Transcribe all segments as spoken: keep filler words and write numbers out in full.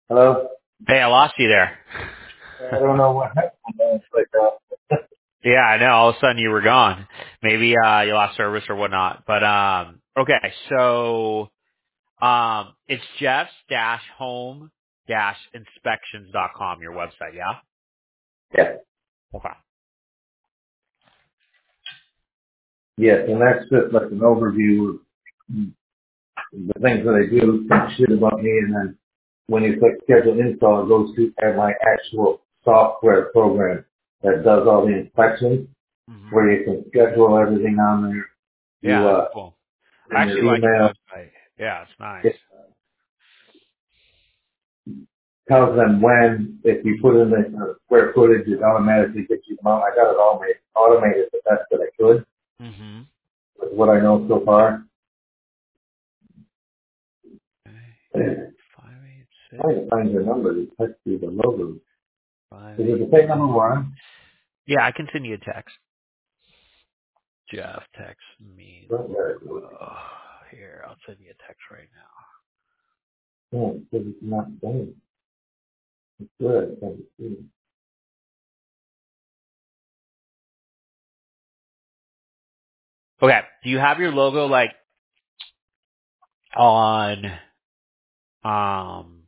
Hello? Hey, I lost you there. I don't know what happened. It's like, uh, Yeah, I know. All of a sudden you were gone. Maybe uh you lost service or whatnot. But um okay, so um it's Jeff's dash home dash inspections dot com, your website, yeah? yeah. Okay. Yes, and that's just like an overview of the things that I do, some shit about me, and then when you click schedule install, it goes to uh, my actual software program that does all the inspections, Mhm. where you can schedule everything on there. You, Yeah, that's uh, cool. I in your actually like your email, website. Yeah, it's nice. it tells them when, if you put in the uh, square footage, it automatically gets you them out. I got it all made, automated the best that I could Mhm. with what I know so far. Okay. Five eight six Trying to find your number to text you the logo. five Is it eight the same number one? Yeah, I can send you a text. Jeff, text me the Don't let it go. logo. Here, I'll send you a text right now. No, because it's not done. It's good. I can see. Okay. Do you have your logo like on um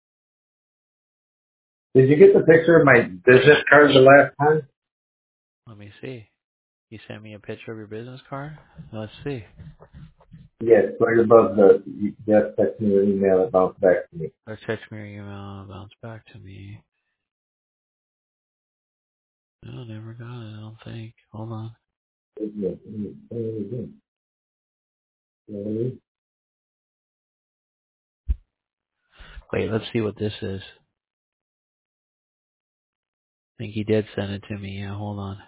Did you get the picture of my business card the last time? let me see. You sent me a picture of your business card? Let's see. Yes, right above the, you just text me an email about back to me. Or text me your email, bounce back to me. No, never got it, I don't think. Hold on. Yes, yes, yes, yes, yes. Wait, let's see what this is. I think he did send it to me. Yeah, hold on.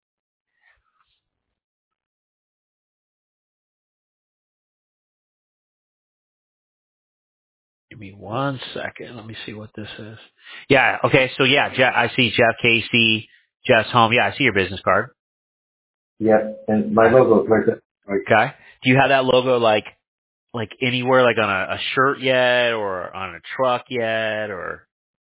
Give me one second. Let me see what this is. Yeah, okay, so yeah, Jeff, I see Jeff Casey, Jeff's home. Yeah, I see your business card. Yep, and my Okay. logo's right there. Right. Okay. Do you have that logo like like anywhere, like on a, a shirt yet, or on a truck yet, or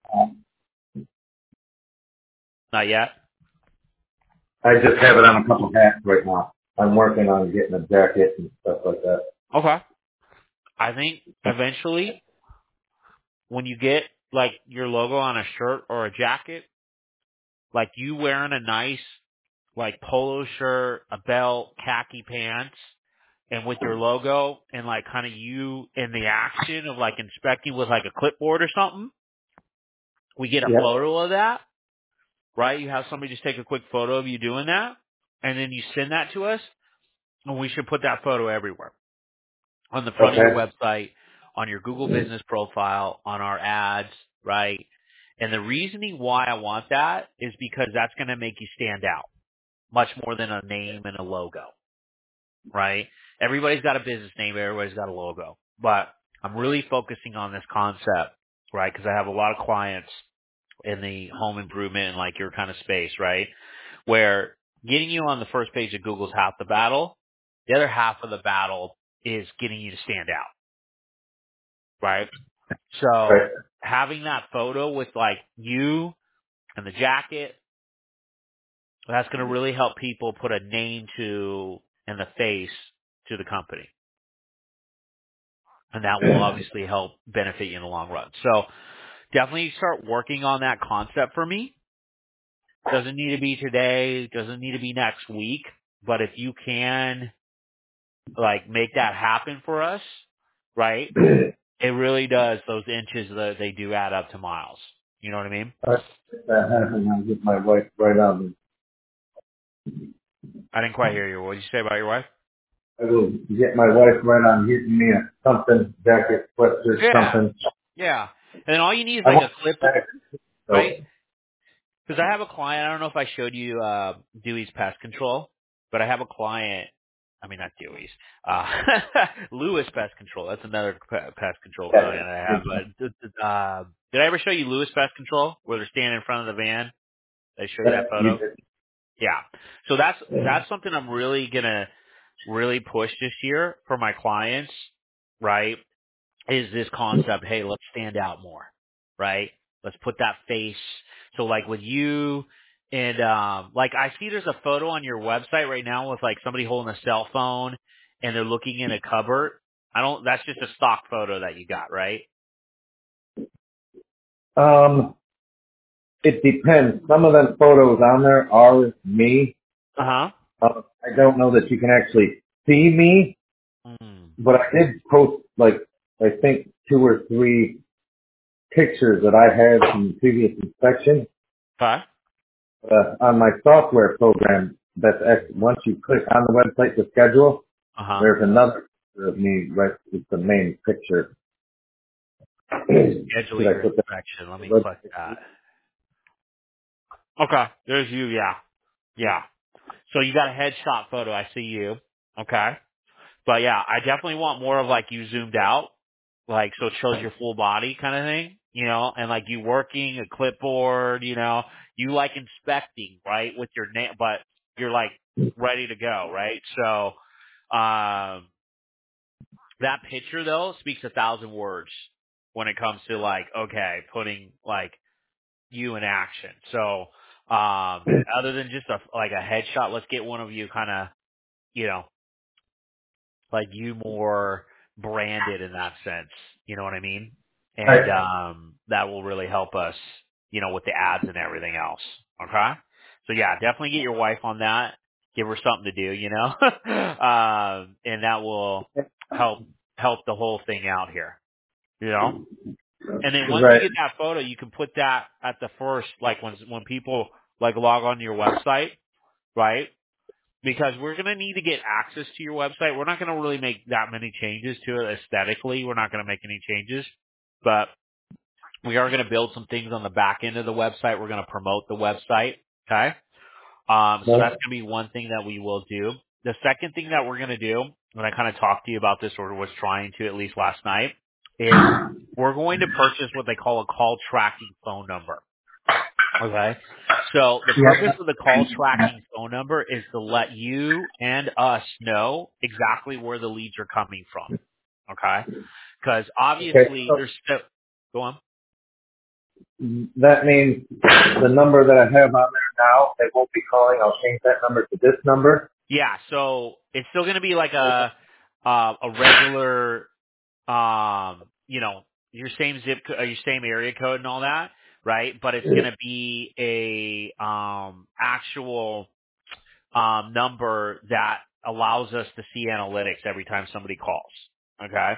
not yet? I just have it on a couple hats right now. I'm working on getting a jacket and stuff like that. Okay. I think eventually, when you get like your logo on a shirt or a jacket, like you wearing a nice like polo shirt, a belt, khaki pants, and with your logo, and like kind of you in the action of like inspecting with like a clipboard or something, we get a Yep. photo of that, right? You have somebody just take a quick photo of you doing that, and then you send that to us, and we should put that photo everywhere. On the front of your Okay. website, on your Google business profile, on our ads, right? And the reasoning why I want that is because that's going to make you stand out much more than a name and a logo, right? Everybody's got a business name, everybody's got a logo, but I'm really focusing on this concept, right? Because I have a lot of clients in the home improvement and like your kind of space, right? Where getting you on the first page of Google's half the battle. The other half of the battle is getting you to stand out, right? Right. So having that photo with like you and the jacket, that's going to really help people put a name to and the face to the company. And that will obviously help benefit you in the long run. So definitely start working on that concept for me. Doesn't need to be today, doesn't need to be next week, but if you can like make that happen for us, right? It really does. Those inches, that they do add up to miles. You know what I mean? All right. If that happens, I'll get my wife right on. I didn't quite hear you. What did you say about your wife? I will get my wife right on getting me a something, jacket, sweatshirt, Yeah, something. yeah. And then all you need is I like a want clip, that. right? So, Because I have a client. I don't know if I showed you uh, Dewey's Pest Control, but I have a client. I mean, not Dewey's. Uh, Lewis Pest Control. That's another pe- pest control yeah. client I have. But uh, did I ever show you Lewis Pest Control, where they're standing in front of the van? Did I show you that That, you photo? did. Yeah. So that's that's something I'm really gonna really push this year for my clients. Right? Is this concept? Hey, let's stand out more. right? Let's put that face. So like with you and um like I see there's a photo on your website right now with like somebody holding a cell phone and they're looking in a cupboard. I don't that's just a stock photo that you got, right? Um, it depends. Some of them photos on there are me. Uh-huh. Uh, I don't know that you can actually see me, Mm. but I did post like I think two or three pictures that I had from previous inspection Okay. uh, on my software program. That's ex- once you click on the website to schedule, Uh-huh. there's another picture of me right. It's the main picture. Schedule Should I your put that? inspection. Let me On click the that. Okay. There's you, yeah. Yeah. So you got a headshot photo. I see you. Okay. But yeah, I definitely want more of like you zoomed out, like so it shows your full body kind of thing, you know, and like you working a clipboard, you know, you like inspecting, right, with your name, but you're like ready to go, right? So, um, that picture though speaks a thousand words when it comes to like, okay, putting like you in action. So, um, other than just a, like a headshot, let's get one of you kind of, you know, like you more branded in that sense. You know what I mean? And Right. um that will really help us, you know, with the ads and everything else. Okay? So yeah, definitely get your wife on that. Give her something to do, you know? um and that will help help the whole thing out here. You know? And then once you Right. get that photo, you can put that at the first, like when when people like log on to your website, right? Because we're going to need to get access to your website. We're not going to really make that many changes to it aesthetically. We're not going to make any changes, but we are going to build some things on the back end of the website. We're going to promote the website. Okay. Um, so that's going to be one thing that we will do. The second thing that we're going to do, when I kind of talked to you about this or was trying to at least last night, is we're going to purchase what they call a call tracking phone number. Okay. So the purpose of the call tracking phone number is to let you and us know exactly where the leads are coming from. Okay. Because Okay. obviously So there's still, go on. that means the number that I have on there now, they won't be calling. I'll change that number to this number. Yeah. So it's still going to be like a, uh, a regular, um, you know, your same zip, co- uh, your same area code and all that, right? But it's going to be a, um, actual, um, number that allows us to see analytics every time somebody calls. Okay.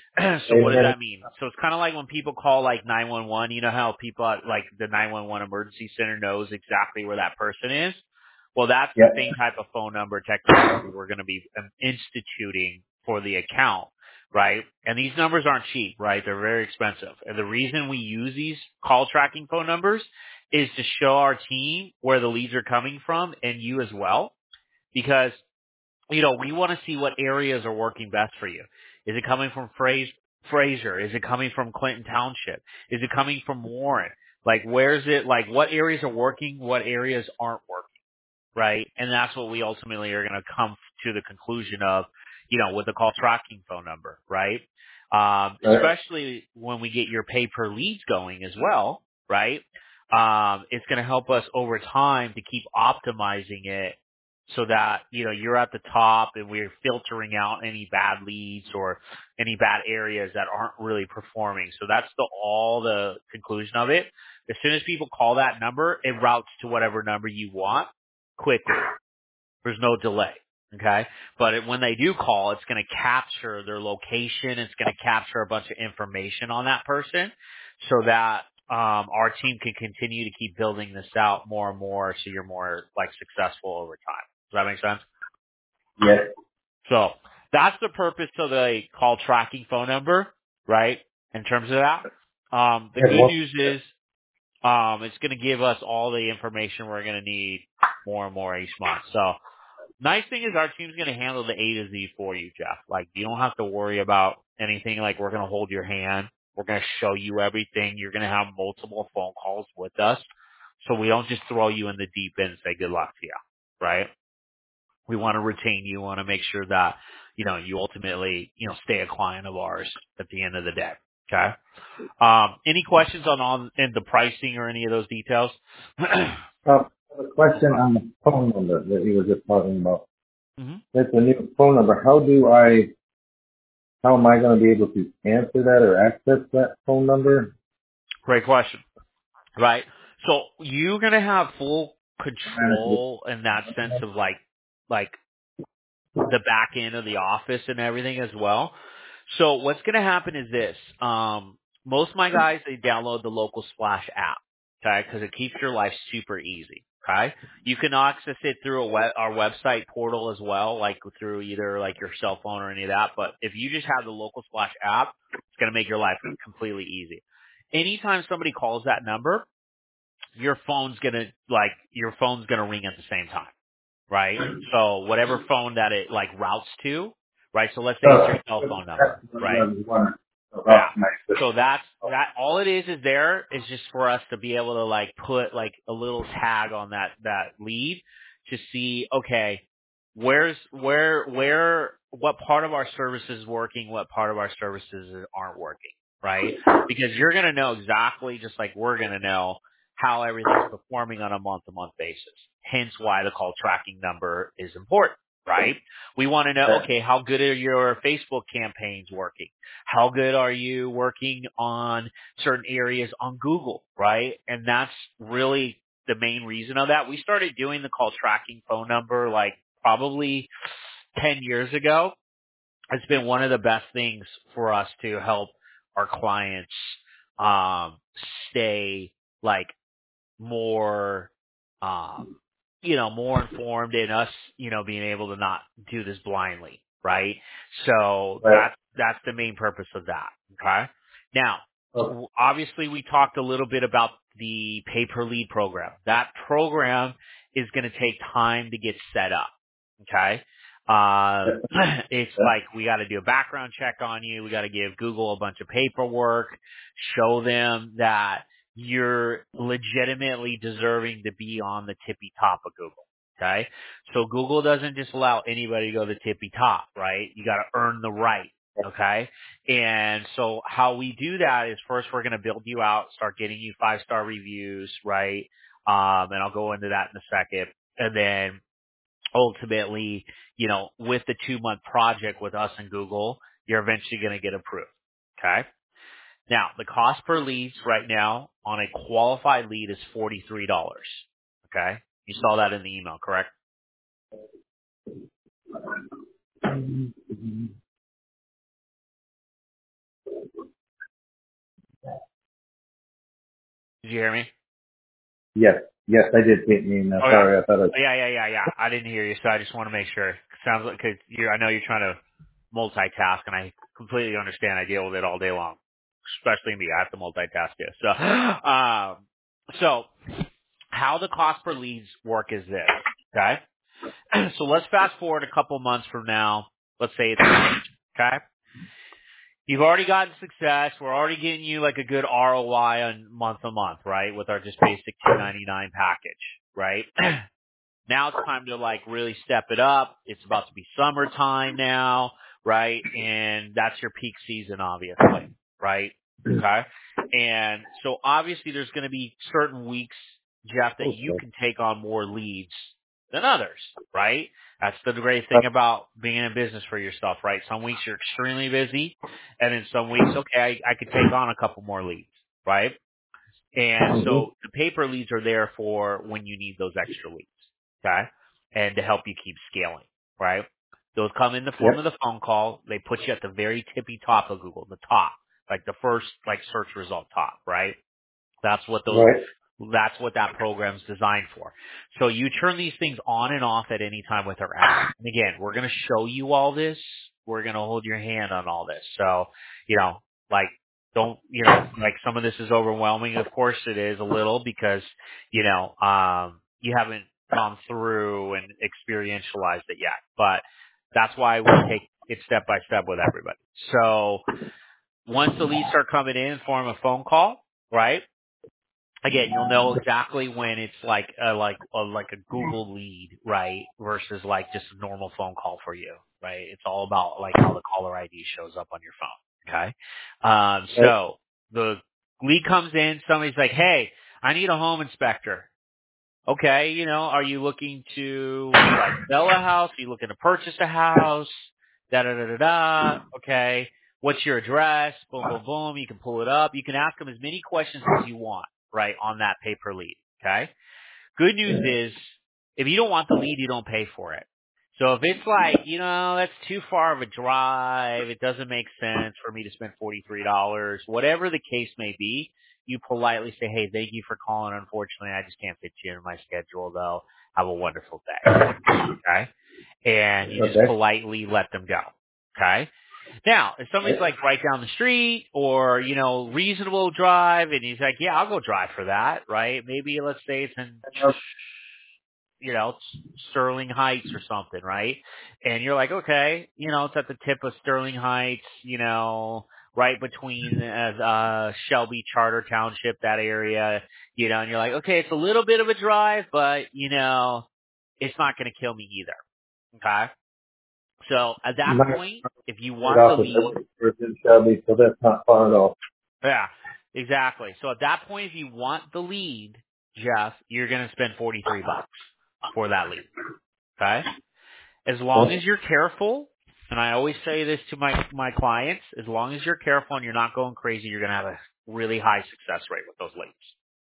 So what does And that mean? So it's kind of like when people call like nine one one, you know how people at like the nine one one emergency center knows exactly where that person is? Well, that's the yeah. same type of phone number technology we're going to be um, instituting for the account, right? And these numbers aren't cheap, right? They're very expensive. And the reason we use these call tracking phone numbers is to show our team where the leads are coming from and you as well, because you know, we want to see what areas are working best for you. Is it coming from Fras- Fraser? Is it coming from Clinton Township? Is it coming from Warren? Like, where's it, like, what areas are working? What areas aren't working? Right? And that's what we ultimately are going to come to the conclusion of, you know, with the call tracking phone number, right? Um, Right. especially when we get your pay per leads going as well, right? Um, it's going to help us over time to keep optimizing it so that, you know, you're at the top and we're filtering out any bad leads or any bad areas that aren't really performing. So that's the, all the conclusion of it. As soon as people call that number, it routes to whatever number you want quickly. There's no delay. Okay. But it, when they do call, it's going to capture their location. It's going to capture a bunch of information on that person so that, um, our team can continue to keep building this out more and more so you're more like successful over time. Does that make sense? Yes. So that's the purpose of the call tracking phone number, right? In terms of that. Um, the Yes. good Well, news is, um, it's going to give us all the information we're going to need more and more each month. So, nice thing is our team's going to handle the A to Z for you, Jeff. Like, you don't have to worry about anything. Like, we're going to hold your hand. We're going to show you everything. You're going to have multiple phone calls with us. So we don't just throw you in the deep end and say good luck to you, right? We want to retain you. We want to make sure that, you know, you ultimately, you know, stay a client of ours at the end of the day. Okay. Um, any questions on on in the pricing or any of those details? Uh, a question on the phone number that you were just talking about. hmm It's a new phone number. How do I, how am I going to be able to answer that or access that phone number? Great question. Right. So you're gonna have full Manage control in that sense of like like the back end of the office and everything as well. So what's going to happen is this. Um, most of my guys, they download the Local Splash app, okay, because it keeps your life super easy, okay? You can access it through a web, our website portal as well, like through either like your cell phone or any of that. But if you just have the Local Splash app, it's going to make your life completely easy. Anytime somebody calls that number, your phone's going to, like, your phone's going to ring at the same time. Right? So whatever phone that it like routes to, right? So let's say it's your cell phone number, right? Yeah. So that's that. All it is is there is just for us to be able to like put like a little tag on that that lead to see, okay, where's where where what part of our service is working, what part of our services aren't working, right? Because you're gonna know exactly, just like we're gonna know how everything's performing on a month-to-month basis. Hence why the call tracking number is important, right? We want to know, okay, how good are your Facebook campaigns working? How good are you working on certain areas on Google, right? And that's really the main reason of that. We started doing the call tracking phone number like probably ten years ago. It's been one of the best things for us to help our clients um, stay like more, um, you know, more informed in us, you know, being able to not do this blindly, right? So Right. that's, that's the main purpose of that. Okay. Now, Okay. w- obviously we talked a little bit about the pay per lead program. That program is going to take time to get set up. Okay. Uh, it's like we got to do a background check on you. We got to give Google a bunch of paperwork, show them that you're legitimately deserving to be on the tippy top of Google. Okay. So Google doesn't just allow anybody to go to the tippy top, right? You got to earn the right. Okay. And so how we do that is first we're going to build you out, start getting you five star reviews, right? Um, and I'll go into that in a second. And then ultimately, you know, with the two month project with us and Google, you're eventually going to get approved. Okay. Now, the cost per leads right now on a qualified lead is forty-three dollars. Okay? You saw that in the email, correct? Did you hear me? Yes. Yes, I did get an email. Oh, yeah. Sorry, I thought I. Yeah, yeah, yeah, yeah. I didn't hear you, so I just want to make sure. Sounds like, cause you're, I know you're trying to multitask, and I completely understand. I deal with it all day long. Especially me. I have to multitask it. So, um, so how the cost per leads work is this, okay? So let's fast forward a couple months from now. Let's say it's March, okay? You've already gotten success. We're already getting you like a good R O I on month to month, right? With our just basic two ninety-nine package, right? Now it's time to like really step it up. It's about to be summertime now, right? And that's your peak season, obviously, right? Okay. And so obviously there's going to be certain weeks, Jeff, that you Okay. can take on more leads than others, right? That's the great thing about being in business for yourself, right? Some weeks you're extremely busy, and then some weeks, okay, I, I could take on a couple more leads, right? And Mm-hmm. so the paper leads are there for when you need those extra leads, okay? And to help you keep scaling, right? Those come in the form of Yep. the phone call. They put you at the very tippy top of Google, the top, like the first like search result top, right? That's what those, Right. that's what that program's designed for. So you turn these things on and off at any time with our app. And again, we're going to show you all this. We're going to hold your hand on all this. So, you know, like, don't, you know, like some of this is overwhelming. Of course it is a little because, you know, um, you haven't gone through and experientialized it yet, but that's why we take it step by step with everybody. So once the leads start coming in in form of phone call, right? Again, you'll know exactly when it's like a, like a, like a Google lead, right, versus like just a normal phone call for you, right? It's all about like how the caller I D shows up on your phone. Okay. Um, so the lead comes in, somebody's like, hey, I need a home inspector. Okay, you know, are you looking to like sell a house? Are you looking to purchase a house? Da da da da da. Okay. What's your address? Boom, boom, boom. You can pull it up. You can ask them as many questions as you want, right, on that pay per lead. Okay. Good news is, if you don't want the lead, you don't pay for it. So if it's like, you know, that's too far of a drive, it doesn't make sense for me to spend forty-three dollars, whatever the case may be, you politely say, hey, thank you for calling. Unfortunately, I just can't fit you in my schedule, though. Have a wonderful day. Okay? And you just Okay. politely let them go. Okay? Now, if somebody's like right down the street or, you know, reasonable drive and he's like, yeah, I'll go drive for that, right? Maybe let's say it's in, you know, Sterling Heights or something, right? And you're like, okay, you know, it's at the tip of Sterling Heights, you know, right between uh, uh Shelby Charter Township, that area, you know, and you're like, okay, it's a little bit of a drive, but, you know, it's not going to kill me either. Okay? So at that Not point, if you right want the off of lead, Everett, Shelby, so that's not far at all. yeah, exactly. So at that point, if you want the lead, Jeff, you're going to spend forty-three bucks for that lead. Okay? As long Okay. as you're careful, and I always say this to my, my clients, as long as you're careful and you're not going crazy, you're going to have a really high success rate with those leads.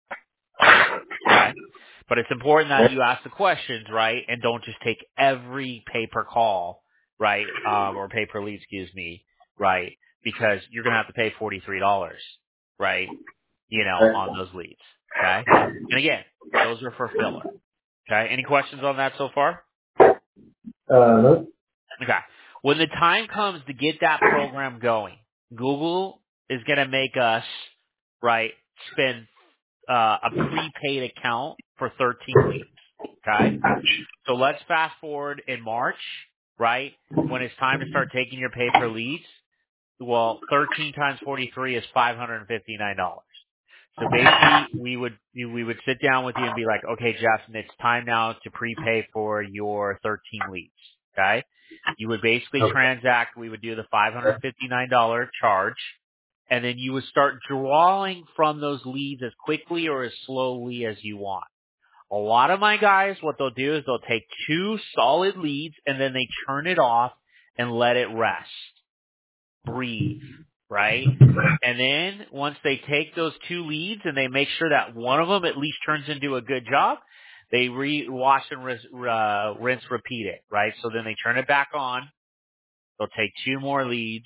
Okay? But it's important that you ask the questions, right, and don't just take every pay per call, right, um, or pay per lead, excuse me, right, because you're going to have to pay forty-three dollars, right, you know, on those leads. Okay? And again, those are for filler. Okay? Any questions on that so far? Uh, no. Okay. When the time comes to get that program going, Google is going to make us, right, spend uh, a prepaid account for thirteen leads. Okay? So let's fast forward in March, right, when it's time to start taking your pay per leads. Well, thirteen times forty-three is five hundred fifty-nine dollars. So basically, we would we would sit down with you and be like, okay, Jeff, it's time now to prepay for your thirteen leads. Okay? You would basically Okay. transact. We would do the five hundred fifty-nine dollars charge, and then you would start drawing from those leads as quickly or as slowly as you want. A lot of my guys, what they'll do is they'll take two solid leads and then they turn it off and let it rest. Breathe, right? And then once they take those two leads and they make sure that one of them at least turns into a good job, they re- wash and rinse, uh, rinse, repeat it, right? So then they turn it back on. They'll take two more leads,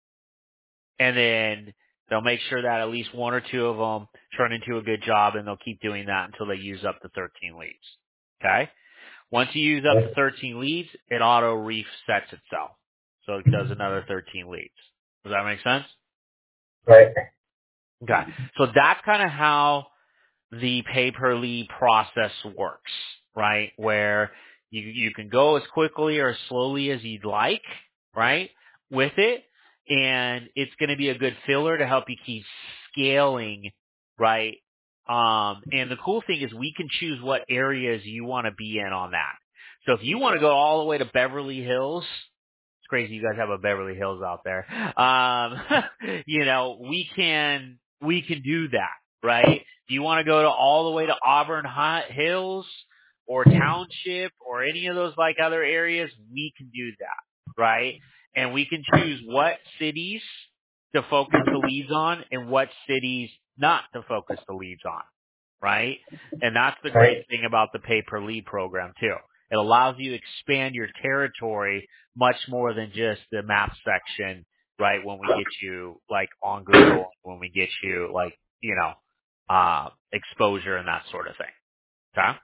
and then they'll make sure that at least one or two of them turn into a good job, and they'll keep doing that until they use up the thirteen leads. Okay? Once you use up the thirteen leads, it auto resets itself. So it does another thirteen leads. Does that make sense? Right. Okay. So that's kind of how the pay per lead process works, right? Where you you can go as quickly or as slowly as you'd like, right? With it, and it's going to be a good filler to help you keep scaling, right? Um, and the cool thing is we can choose what areas you want to be in on that. So if you want to go all the way to Beverly Hills, it's crazy you guys have a Beverly Hills out there. Um, you know, we can we can do that, right? Do you want to go to all the way to Auburn Hi- Hills or Township or any of those like other areas? We can do that, right? And we can choose what cities to focus the leads on and what cities not to focus the leads on, right? And that's the great thing about the pay per lead program too. It allows you to expand your territory much more than just the map section, right? When we get you like on Google, when we get you like, you know, uh, exposure and that sort of thing. Okay?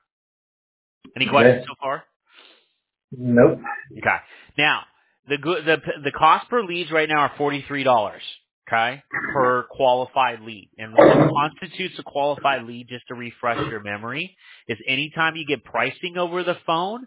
Any questions Okay. so far? Nope. Okay. Now, the good, the the cost per leads right now are forty-three dollars. Okay, per qualified lead. And what constitutes a qualified lead, just to refresh your memory, is anytime you get pricing over the phone,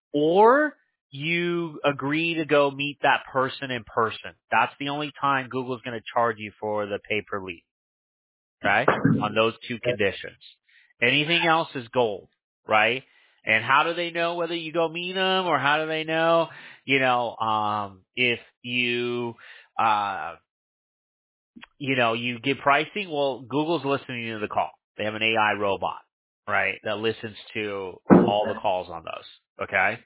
or you agree to go meet that person in person. That's the only time Google's going to charge you for the pay per lead. Okay, on those two conditions. Anything else is gold, right? And how do they know whether you go meet them, or how do they know, you know, um, if you, uh, you know, you give pricing. Well, Google's listening to the call. They have an A I robot, right, that listens to all the calls on those. Okay.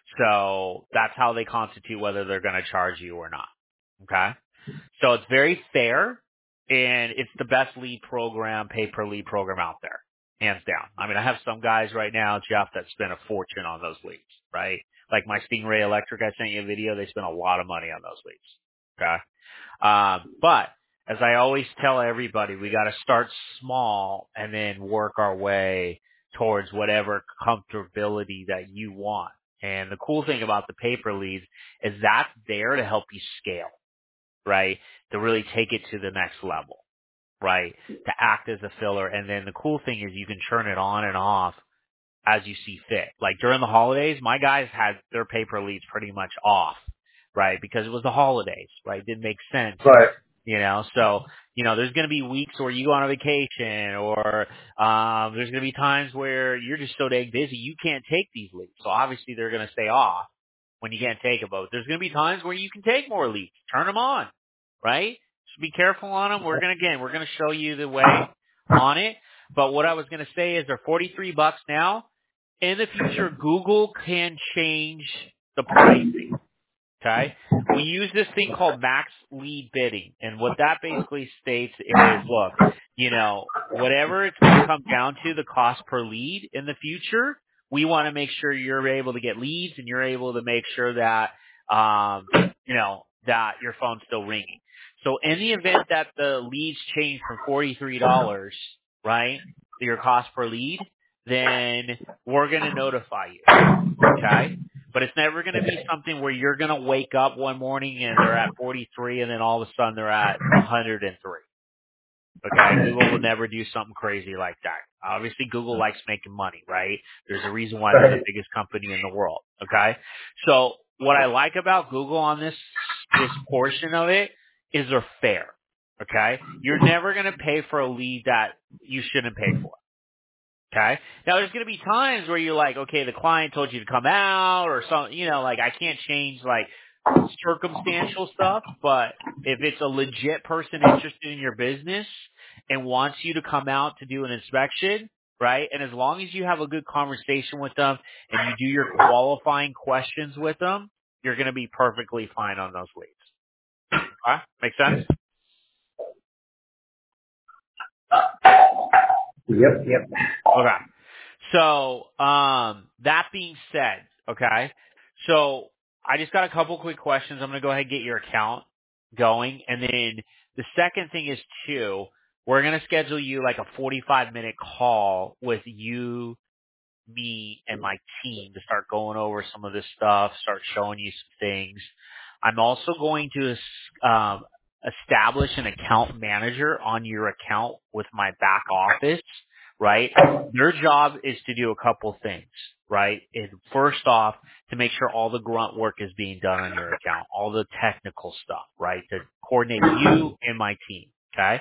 So that's how they constitute whether they're going to charge you or not. Okay. So it's very fair, and it's the best lead program, pay per lead program out there, hands down. I mean, I have some guys right now, Jeff, that spend a fortune on those leads, right? Like my Stingray Electric, I sent you a video. They spend a lot of money on those leads. Okay. Um, but as I always tell everybody, we got to start small and then work our way towards whatever comfortability that you want. And the cool thing about the paper leads is that's there to help you scale, right? To really take it to the next level, right? To act as a filler. And then the cool thing is you can turn it on and off as you see fit. Like during the holidays, my guys had their paper leads pretty much off, right? Because it was the holidays, right? It didn't make sense. Right. You know, so, you know, there's going to be weeks where you go on a vacation, or um, there's going to be times where you're just so dang busy you can't take these leads. So obviously they're going to stay off when you can't take them. But there's going to be times where you can take more leads. Turn them on, right? Just be careful on them. We're going to, again, we're going to show you the way on it. But what I was going to say is they're forty-three bucks now. In the future, Google can change the pricing. Okay. We use this thing called max lead bidding. And what that basically states is, look, you know, whatever it's going to come down to, the cost per lead in the future, we want to make sure you're able to get leads and you're able to make sure that, um, you know, that your phone's still ringing. So in the event that the leads change from forty-three dollars, right, your cost per lead, then we're going to notify you. Okay. But it's never going to be something where you're going to wake up one morning and they're at forty-three and then all of a sudden they're at one hundred three. Okay? Google will never do something crazy like that. Obviously, Google likes making money, right? There's a reason why they're the biggest company in the world. Okay? So what I like about Google on this, this portion of it is they're fair. Okay? You're never going to pay for a lead that you shouldn't pay for. Okay. Now there's going to be times where you're like, okay, the client told you to come out or something, you know, like I can't change like circumstantial stuff, but if it's a legit person interested in your business and wants you to come out to do an inspection, right? And as long as you have a good conversation with them and you do your qualifying questions with them, you're going to be perfectly fine on those leads. Okay? Make sense? Yep, yep. Okay. So, um, that being said, okay, so I just got a couple quick questions. I'm going to go ahead and get your account going. And then the second thing is, too, we're going to schedule you like a forty-five minute call with you, me, and my team to start going over some of this stuff, start showing you some things. I'm also going to um, establish an account manager on your account with my back office, right? Their job is to do a couple things, right? And first off, to make sure all the grunt work is being done on your account, all the technical stuff, right? To coordinate you and my team, okay?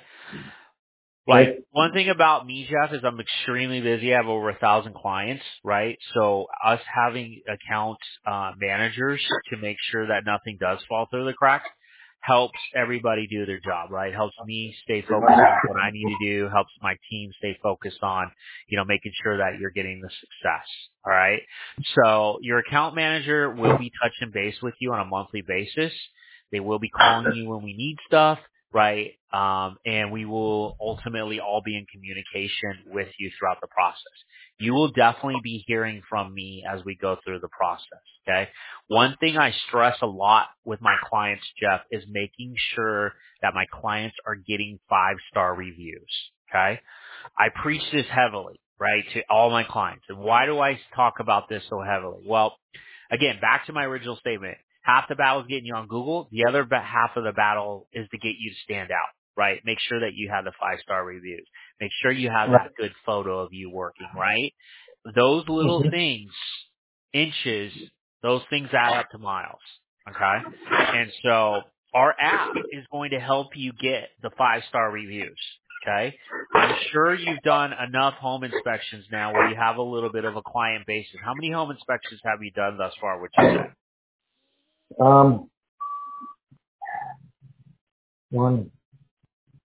Like, one thing about me, Jeff, is I'm extremely busy. I have over a thousand clients, right? So us having account uh, managers to make sure that nothing does fall through the cracks helps everybody do their job, right? Helps me stay focused on what I need to do, helps my team stay focused on, you know, making sure that you're getting the success, all right? So your account manager will be touching base with you on a monthly basis. They will be calling you when we need stuff, right? Um, and we will ultimately all be in communication with you throughout the process. You will definitely be hearing from me as we go through the process, okay? One thing I stress a lot with my clients, Jeff, is making sure that my clients are getting five-star reviews, okay? I preach this heavily, right, to all my clients. And why do I talk about this so heavily? Well, again, back to my original statement. Half the battle is getting you on Google. The other ba- half of the battle is to get you to stand out, right? Make sure that you have the five-star reviews. Make sure you have Right. that good photo of you working, right? Those little Mhm. things, inches, those things add up to miles, okay? And so our app is going to help you get the five-star reviews, okay? I'm sure you've done enough home inspections now where you have a little bit of a client basis. How many home inspections have you done thus far, would you say? Um, one,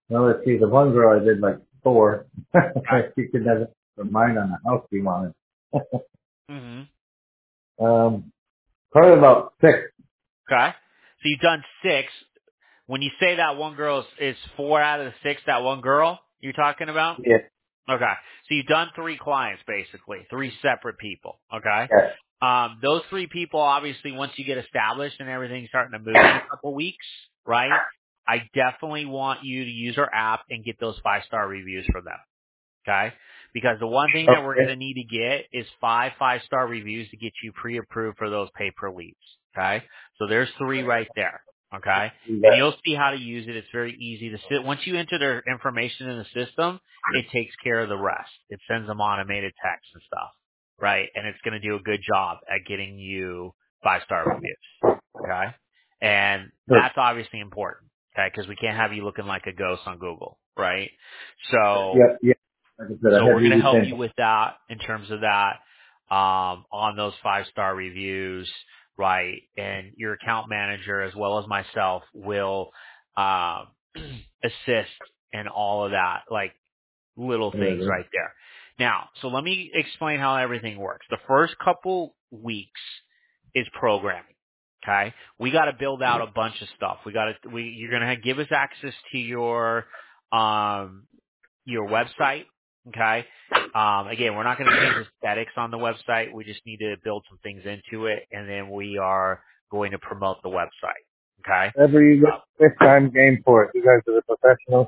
Well, let's see. The one girl I did like four. Right. She could never put mine on the house she wanted. Mm-hmm. Um, probably about six. Okay. So you've done six. When you say that one girl is, is four out of the six, that one girl you're talking about? Yeah. Okay. So you've done three clients basically, three separate people. Okay. Yeah. Um, those three people, obviously, once you get established and everything's starting to move in a couple weeks, right? I definitely want you to use our app and get those five star reviews for them. Okay? Because the one thing that we're going Okay. to need to get is five five star reviews to get you pre-approved for those pay per leads. Okay? So there's three right there. Okay? Do And that. you'll see how to use it. It's very easy to sit. Once you enter their information in the system, it takes care of the rest. It sends them automated text and stuff. Right? And it's going to do a good job at getting you five star reviews. Okay? And Sure. that's obviously important. Okay? Because we can't have you looking like a ghost on Google. Right? So, Yeah. Yeah. Like I said, so I had we're to going to do the help same. you with that in terms of that, um, on those five star reviews, right? And your account manager as well as myself will, um, assist in all of that, like little things Mm-hmm. right there. Now, so let me explain how everything works. The first couple weeks is programming. Okay. We got to build out a bunch of stuff. We got to, we, you're going to give us access to your, um, your website. Okay. Um, again, we're not going to change aesthetics on the website. We just need to build some things into it, and then we are going to promote the website. Okay. Whatever you Uh, get this time, game for it. You guys are the professionals.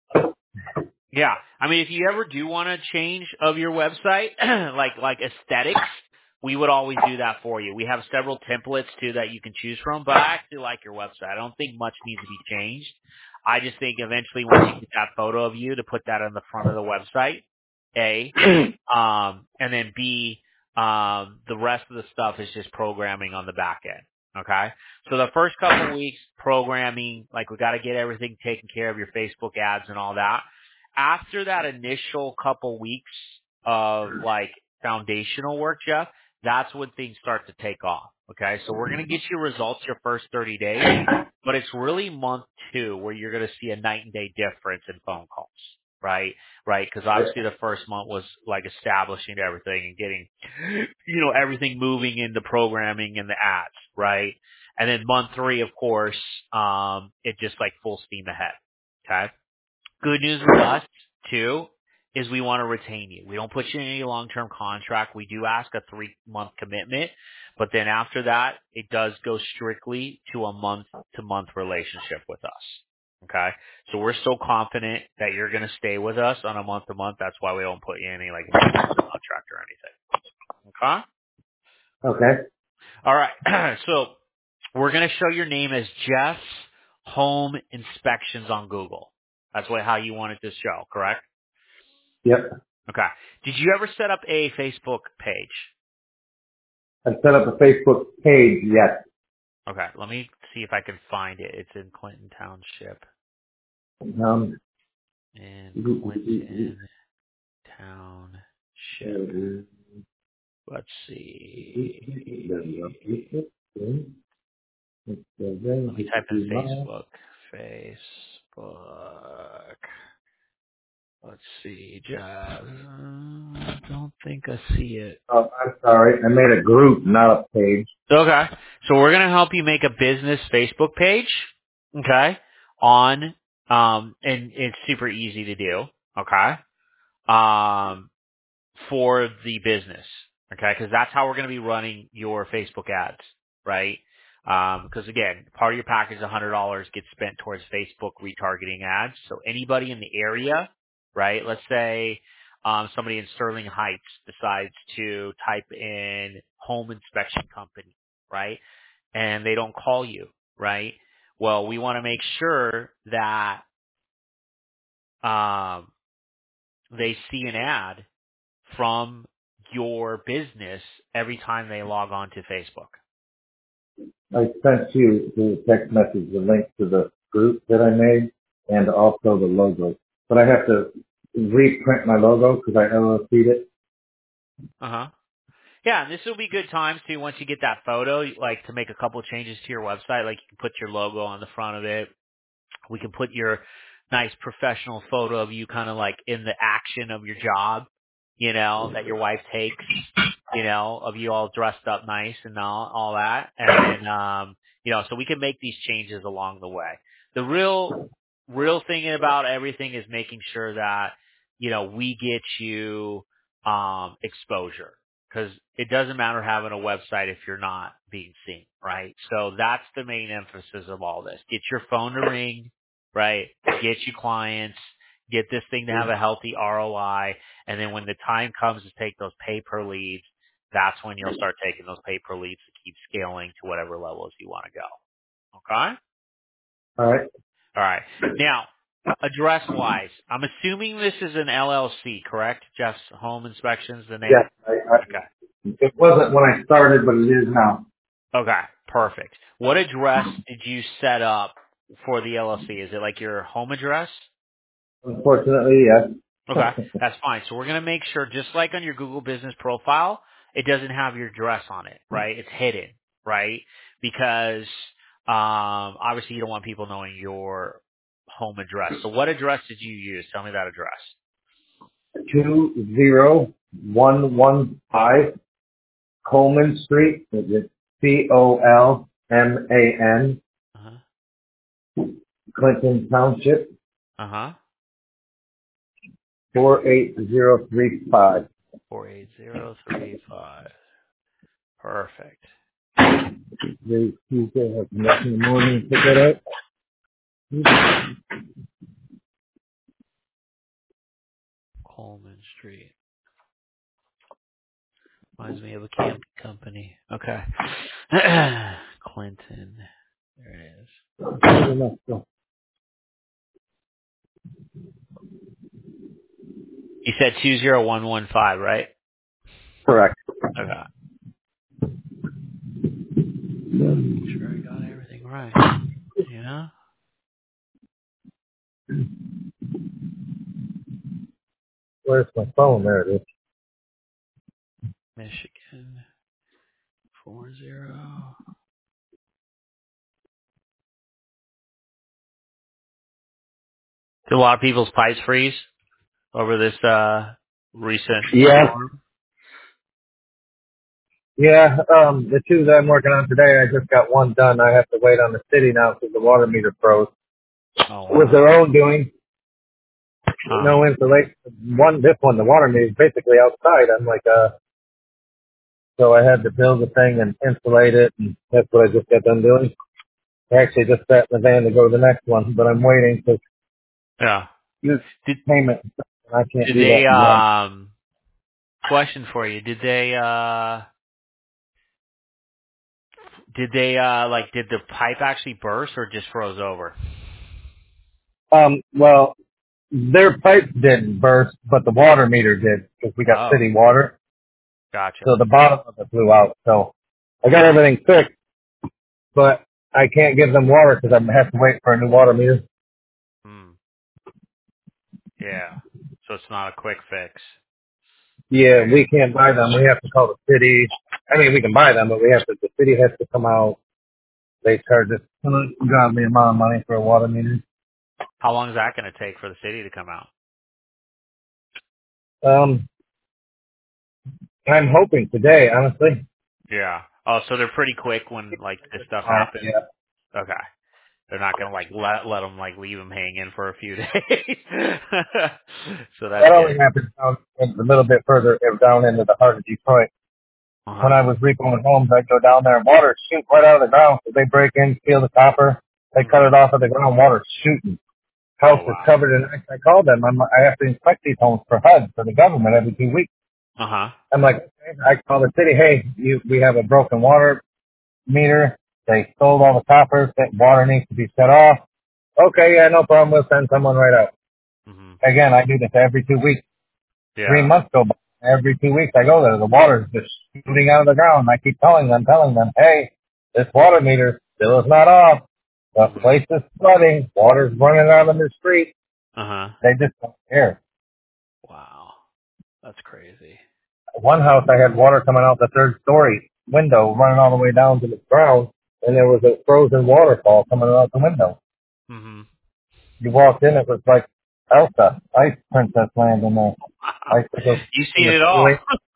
yeah. I mean, if you ever do want to change of your website, like like aesthetics, we would always do that for you. We have several templates too that you can choose from, but I actually like your website. I don't think much needs to be changed. I just think eventually once you get that photo of you to put that on the front of the website, A, um, and then B, um, the rest of the stuff is just programming on the back end. Okay? So the first couple of weeks, programming, like we got to get everything taken care of, your Facebook ads and all that. After that initial couple weeks of like foundational work, Jeff, that's when things start to take off. Okay? So we're going to get you results your first thirty days, but it's really month two where you're going to see a night and day difference in phone calls. Right? Right? Because obviously the first month was like establishing everything and getting, you know, everything moving into programming and the ads. Right? And then month three, of course, um, it just like full steam ahead. Okay? Good news with us, too, is we want to retain you. We don't put you in any long-term contract. We do ask a three-month commitment, but then after that, it does go strictly to a month-to-month relationship with us. Okay? So we're so confident that you're going to stay with us on a month-to-month. That's why we don't put you in any, like, long-term contract or anything. Okay? Okay. All right. So we're going to show your name as Jeff Home Inspections on Google. That's what how you want it to show, correct? Yep. Okay. Did you ever set up a Facebook page? I've set up a Facebook page yet. Okay. Let me see if I can find it. It's in Clinton Township. Um, In Clinton Township. Let's see. Let me type in Facebook. Facebook. Let's see, Jeff. I don't think I see it. oh, I'm sorry. I made a group, not a page. Okay. So we're going to help you make a business Facebook page. Okay. On, um, and it's super easy to do. Okay. Um, for the business. Okay. Cause that's how we're going to be running your Facebook ads. Right. Um, cause again, part of your package, one hundred dollars gets spent towards Facebook retargeting ads. So anybody in the area, right? Let's say, um, somebody in Sterling Heights decides to type in home inspection company, right? And they don't call you, right? Well, we want to make sure that, um, they see an ad from your business every time they log on to Facebook. I sent you the text message the link to the group that I made and also the logo. But I have to reprint my logo because I L L C'd it. Uh huh. Yeah, and this will be good times too once you get that photo, like to make a couple changes to your website. Like you can put your logo on the front of it. We can put your nice professional photo of you kind of like in the action of your job, you know, that your wife takes, you know, of you all dressed up nice and all, all that. And then, um, you know, so we can make these changes along the way. The real, real thing about everything is making sure that, you know, we get you, um, exposure. Because it doesn't matter having a website if you're not being seen, right? So that's the main emphasis of all this. Get your phone to ring, right? Get you clients, get this thing to have a healthy R O I, and then when the time comes to take those pay-per leads, that's when you'll start taking those pay-per leads to keep scaling to whatever levels you want to go. Okay? All right. All right. Now, address-wise, I'm assuming this is an L L C, correct? Jeff's Home Inspections, the name? Yes. I, I, Okay. it wasn't when I started, but it is now. Okay, perfect. What address did you set up for the L L C? Is it like your home address? Unfortunately, yes. Okay, that's fine. So we're going to make sure, just like on your Google Business profile, it doesn't have your address on it, right? It's hidden, right? Because um, obviously you don't want people knowing your home address. So what address did you use? Tell me that address. Two zero one one five Coleman Street. Is it C O L M A N? Uh-huh. Clinton Township. Uh-huh. Four eight zero three five. four eight zero three five. Perfect. They Tuesday have nothing in the morning to pick that up. Coleman Street. Reminds me of a camping company. Okay. Clinton. There it is. Good enough, so. You said two zero one one five, right? Correct. Okay. Make sure I got everything right. Yeah. Where's my phone? There it is. Michigan. Four zero. Did a lot of people's pipes freeze over this uh recent Yeah. storm? Yeah, um, the two that I'm working on today, I just got one done. I have to wait on the city now because the water meter froze. Oh It was wow. their own doing. Huh. No insulation. One, this one, the water meter is basically outside. I'm like, uh, so I had to build the thing and insulate it, and that's what I just got done doing. I actually just sat in the van to go to the next one, but I'm waiting because Yeah. you Did payment, and I can't did do that they again. um question for you. Did they uh did they uh like did the pipe actually burst or just froze over? Um, well, their pipe didn't burst, but the water meter did because we got Oh, city water. gotcha. So the bottom of it blew out. So I got everything fixed, but I can't give them water because I have to wait for a new water meter. Hmm. Yeah. So it's not a quick fix. Yeah, we can't buy them. We have to call the city. I mean, we can buy them, but we have to. The city has to come out. They charge us a godly amount of money for a water meter. How long is that going to take for the city to come out? Um, I'm hoping today, honestly. Yeah. Oh, so they're pretty quick when like this stuff Uh, happens. yeah. Okay. They're not going to like let let them like leave them hanging for a few days. So that's That only good. happens down in a little bit further down into the heart of Detroit. Uh When huh. I was repoing homes, I'd go down there and water shoot right out of the ground. So they break in, steal the copper. They cut Mhm. it off of the ground, water shooting. House Oh is wow. covered in ice. I called them. I'm, I have to inspect these homes for H U D, for the government, every two weeks. Uh huh. I'm like, okay. I call the city, hey, you, we have a broken water meter. They sold all the copper. That water needs to be shut off. Okay, yeah, no problem. We'll send someone right out. Mhm. Again, I do this every two weeks. Three Yeah. months go by. Every two weeks I go there. The water's just shooting out of the ground. I keep telling them, telling them, hey, this water meter still is not off. The Mhm. place is flooding. Water's running out of the street. Uh huh. They just don't care. Wow. That's crazy. One house I had water coming out the third story window, running all the way down to the ground, and there was a frozen waterfall coming out the window. Mhm. You walked in, it was like Elsa, Ice Princess Land in there. I took a, You've in seen the it all. ceiling.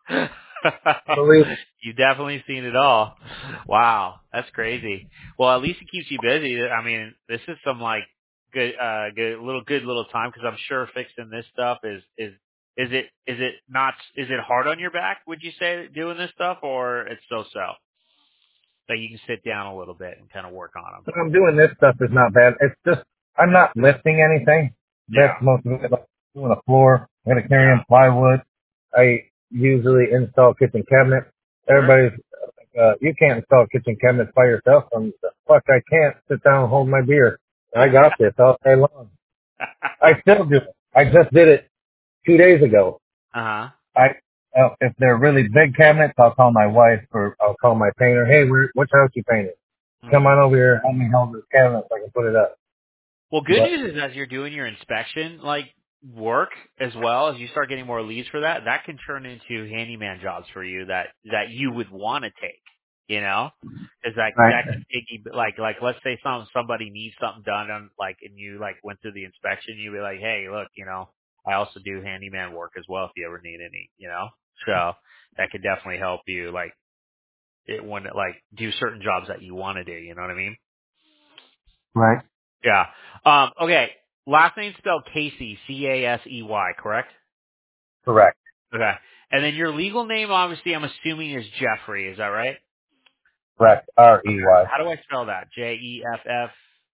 Believe You've definitely seen it all. Wow, that's crazy. Well, at least it keeps you busy. I mean, this is some like good, uh, good little, good little time because I'm sure fixing this stuff is is is it is it not is it hard on your back? Would you say doing this stuff, or it's so so that you can sit down a little bit and kind of work on them? I'm doing this stuff is not bad. It's just, I'm not lifting anything. That's Yeah, most of it. Like doing a floor. I'm going to carry yeah, in plywood. I usually install kitchen cabinets. sure. Everybody's, uh, you can't install kitchen cabinets by yourself. I'm, fuck, I can't sit down and hold my beer. I got this all day long. I still do it. I just did it two days ago. Uh huh. I, uh, if they're really big cabinets, I'll call my wife or I'll call my painter. Hey, where, which house you painted? Come Hmm. on over here, help me hold this cabinet so I can put it up. Well, good But news is as you're doing your inspection, like work as well, as you start getting more leads for that, that can turn into handyman jobs for you that that you would want to take. You know, because that right, that can take you like like let's say some somebody needs something done on like and you like went through the inspection, you'd be like, hey, look, you know, I also do handyman work as well if you ever need any, you know, so that could definitely help you like it when like do certain jobs that you want to do. You know what I mean? right, Yeah. Um, okay. Last name spelled Casey, C A S E Y, correct? correct, Okay. And then your legal name, obviously, I'm assuming is Jeffrey. Is that right? correct. R E Okay. Y, How do I spell that? J E F F.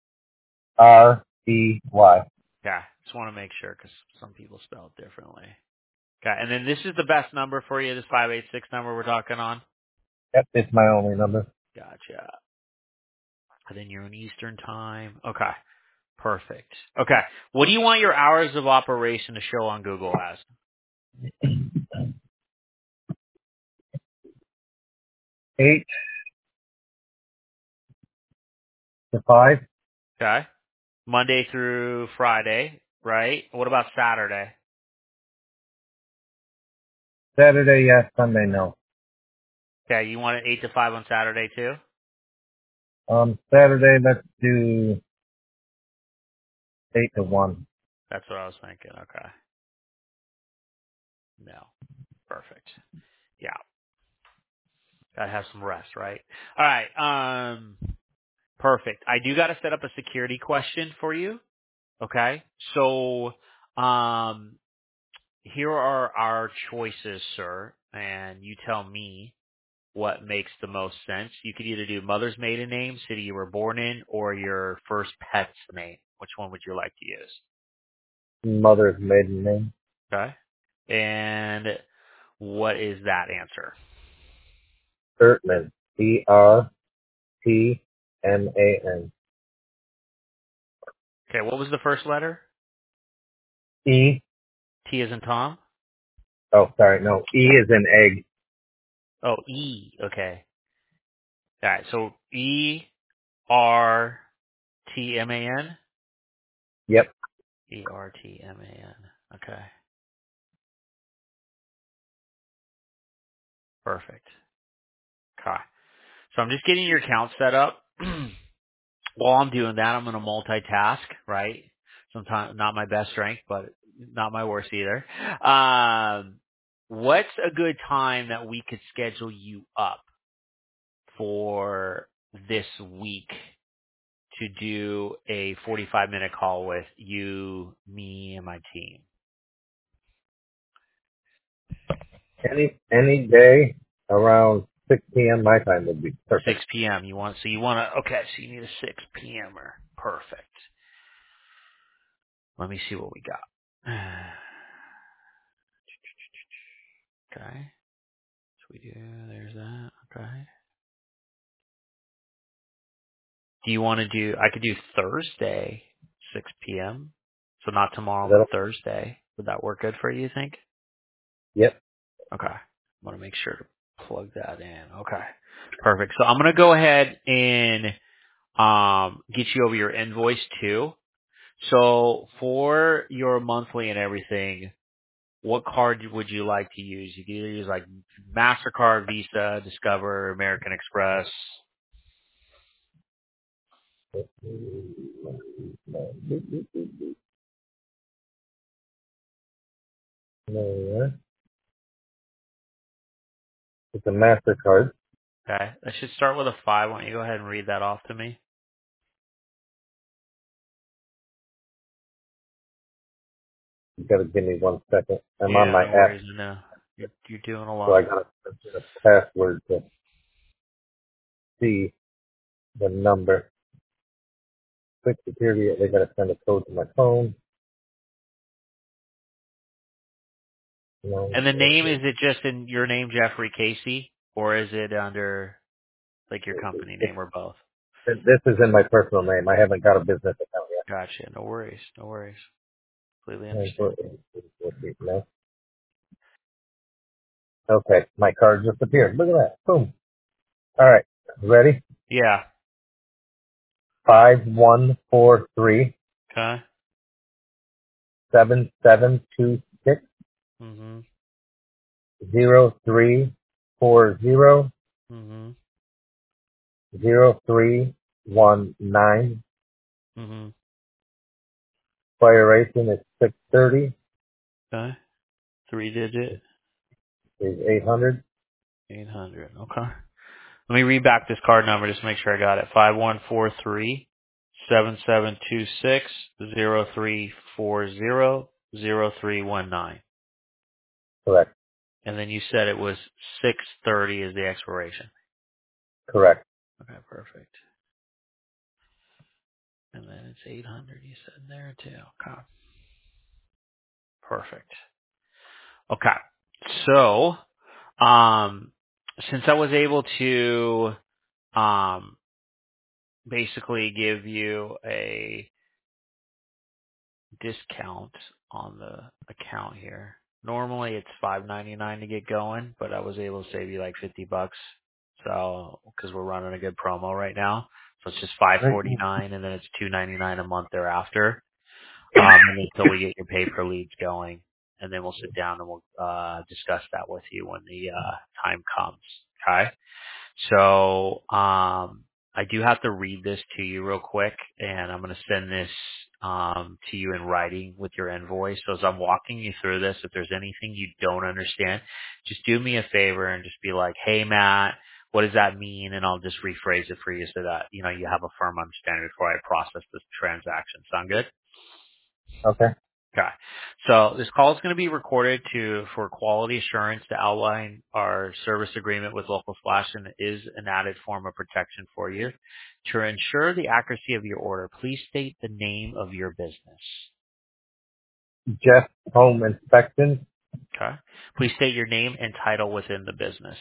R E Y. Yeah. Just want to make sure because some people spell it differently. Okay. And then this is the best number for you, this five eight six number we're talking on? Yep, it's my only number. Gotcha. And then you're in Eastern time. Okay. Perfect. Okay. What do you want your hours of operation to show on Google as? Eight to five. Okay. Monday through Friday, right? What about Saturday? Saturday, yes. Sunday, no. Okay, you want it eight to five on Saturday too? Um, Saturday, let's do eight to one. That's what I was thinking. Okay. No. Perfect. Yeah. Gotta have some rest, right? All right. Um, perfect. I do gotta set up a security question for you. Okay. So, um, here are our choices, sir, and you tell me what makes the most sense. You could either do mother's maiden name, city you were born in, or your first pet's name. Which one would you like to use? Mother's maiden name. Okay. And what is that answer? Ertman. E R T M A N. Okay, what was the first letter? E. T as in Tom? Oh, sorry. No. E is in egg. Oh, E. Okay. All right, so E R T M A N? Yep. E R T M A N. Okay. Perfect. Okay. So I'm just getting your account set up. While I'm doing that, I'm going to multitask, right? Sometimes not my best strength, but not my worst either. Um, what's a good time that we could schedule you up for this week to do a forty-five minute call with you, me, and my team? Any, any day around six p.m. my time would be six perfect. p.m. You want, so you want to, okay, so you need a six p.m.er. Perfect. Let me see what we got. Okay. So we do, there's that. Okay. Do you want to do, I could do Thursday, six p.m. So not tomorrow, but That'll, Thursday. Would that work good for you, you think? yep. Okay. I want to make sure to plug that in. Okay. Perfect. So I'm going to go ahead and um, get you over your invoice too. So for your monthly and everything, what card would you like to use? You can either use like MasterCard, Visa, Discover, American Express. There. It's a MasterCard. Okay. I should start with a five. Why don't you go ahead and read that off to me? You gotta give me one second. I'm on Yeah, my no app, worries. No, you're you're doing a so I lot. gotta put in a password to see the number. Quick security, they gotta send a code to my phone. No, And the name, is it just in your name, Jeffrey Casey, or is it under like your company it's, name or both? this is in my personal name. I haven't got a business account Gotcha. No worries. No worries. Completely understand. yet. No. Okay, my card just appeared. Look at that. Boom. All right, ready? Yeah. Five one four three Okay. seven seven two six Mhm. zero three four zero Mhm. zero three one nine. Mhm. Expiration is six thirty. Okay. Three digit. Is eight hundred. Eight hundred. Okay. Let me read back this card number just to make sure I got it. Five one four three seven seven two six zero three four zero zero three one nine. Correct. And then you said it was six thirty is the expiration. Correct. Okay, perfect. And then it's eight hundred you said there too. Okay. Perfect. Okay. So, um, since I was able to, um, basically give you a discount on the account here. Normally it's five ninety-nine to get going, but I was able to save you like fifty bucks. So, cause we're running a good promo right now. So it's just five Right. forty-nine and then it's two ninety-nine a month thereafter. Um, and until we get your pay per leads going, and then we'll sit down and we'll, uh, discuss that with you when the, uh, time comes. Okay. So um, I do have to read this to you real quick, and I'm going to send this um, to you in writing with your invoice. So as I'm walking you through this, if there's anything you don't understand, just do me a favor and just be like, "Hey, Matt, what does that mean?" And I'll just rephrase it for you so that you know you have a firm understanding before I process this transaction. Sound good? Okay. Okay. So this call is going to be recorded to for quality assurance to outline our service agreement with Local Splash, and it is an added form of protection for you. To ensure the accuracy of your order, please state the name of your business. Jeff Home Inspection. Okay. Please state your name and title within the business.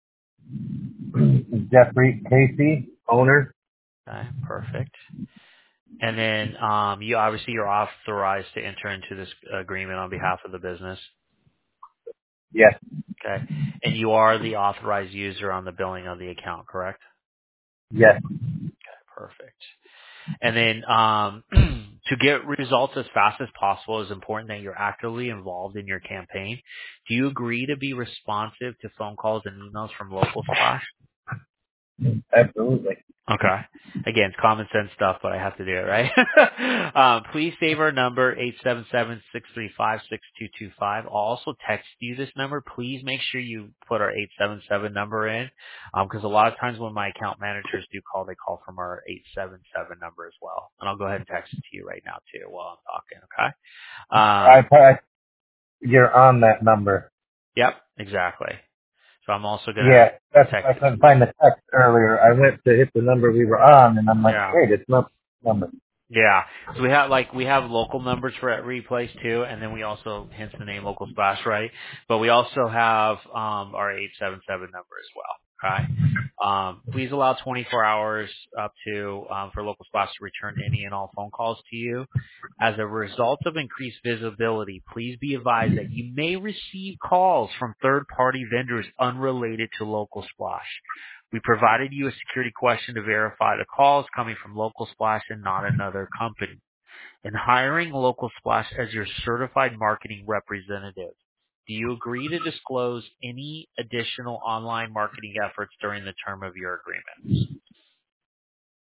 Jeffrey Casey, owner. Okay. Perfect. And then um, you obviously you're authorized to enter into this agreement on behalf of the business. Yes. Okay. And you are the authorized user on the billing of the account, correct? Yes. Perfect. And then um, to get results as fast as possible, it's important that you're actively involved in your campaign. Do you agree to be responsive to phone calls and emails from Local Splash? Absolutely. Okay. Again, it's common sense stuff, but I have to do it, right? um, please save our number, eight seven seven, six three five, six two two five. I'll also text you this number. Please make sure you put our eight seven seven number in, because a lot of times when my account managers do call, they call from our eight seven seven number as well. And I'll go ahead and text it to you right now, too, while I'm talking, okay? I, Um, I you're on that number. yep, exactly. So I'm also going to Yeah, that's text I it to couldn't you. find the text earlier. I went to hit the number we were on, and I'm like, Yeah. wait, it's not the number. Yeah. So we have like we have local numbers for every place too, and then we also hence the name Local Splash, right? But we also have um our eight seven seven number as well. Okay. Um, please allow twenty-four hours up to um, for Local Splash to return any and all phone calls to you. As a result of increased visibility, please be advised that you may receive calls from third-party vendors unrelated to Local Splash. We provided you a security question to verify the calls coming from Local Splash and not another company. In hiring Local Splash as your certified marketing representative, do you agree to disclose any additional online marketing efforts during the term of your agreement?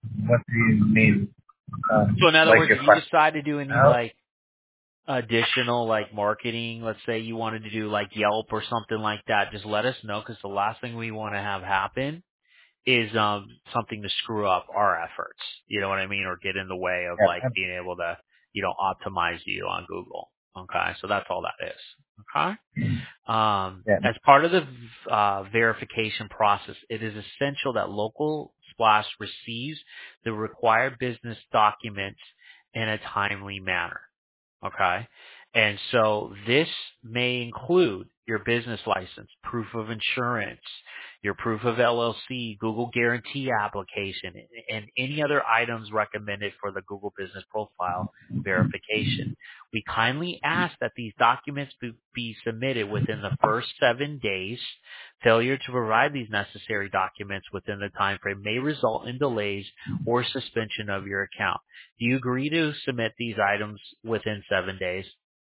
What do you mean? Um, So in other like words, if if you I, decide to do any no? like additional like marketing, let's say you wanted to do like Yelp or something like that, just let us know, because the last thing we want to have happen is um something to screw up our efforts. You know what I mean? Or get in the way of like Yeah, being able to, you know, optimize you on Google. Okay. So that's all that is. Okay. Um, yeah, as part of the uh, verification process, it is essential that Local Splash receives the required business documents in a timely manner. Okay. And so this may include your business license, proof of insurance, your proof of L L C, Google Guarantee application, and any other items recommended for the Google Business Profile verification. We kindly ask that these documents be be submitted within the first seven days. Failure to provide these necessary documents within the time frame may result in delays or suspension of your account. Do you agree to submit these items within seven days?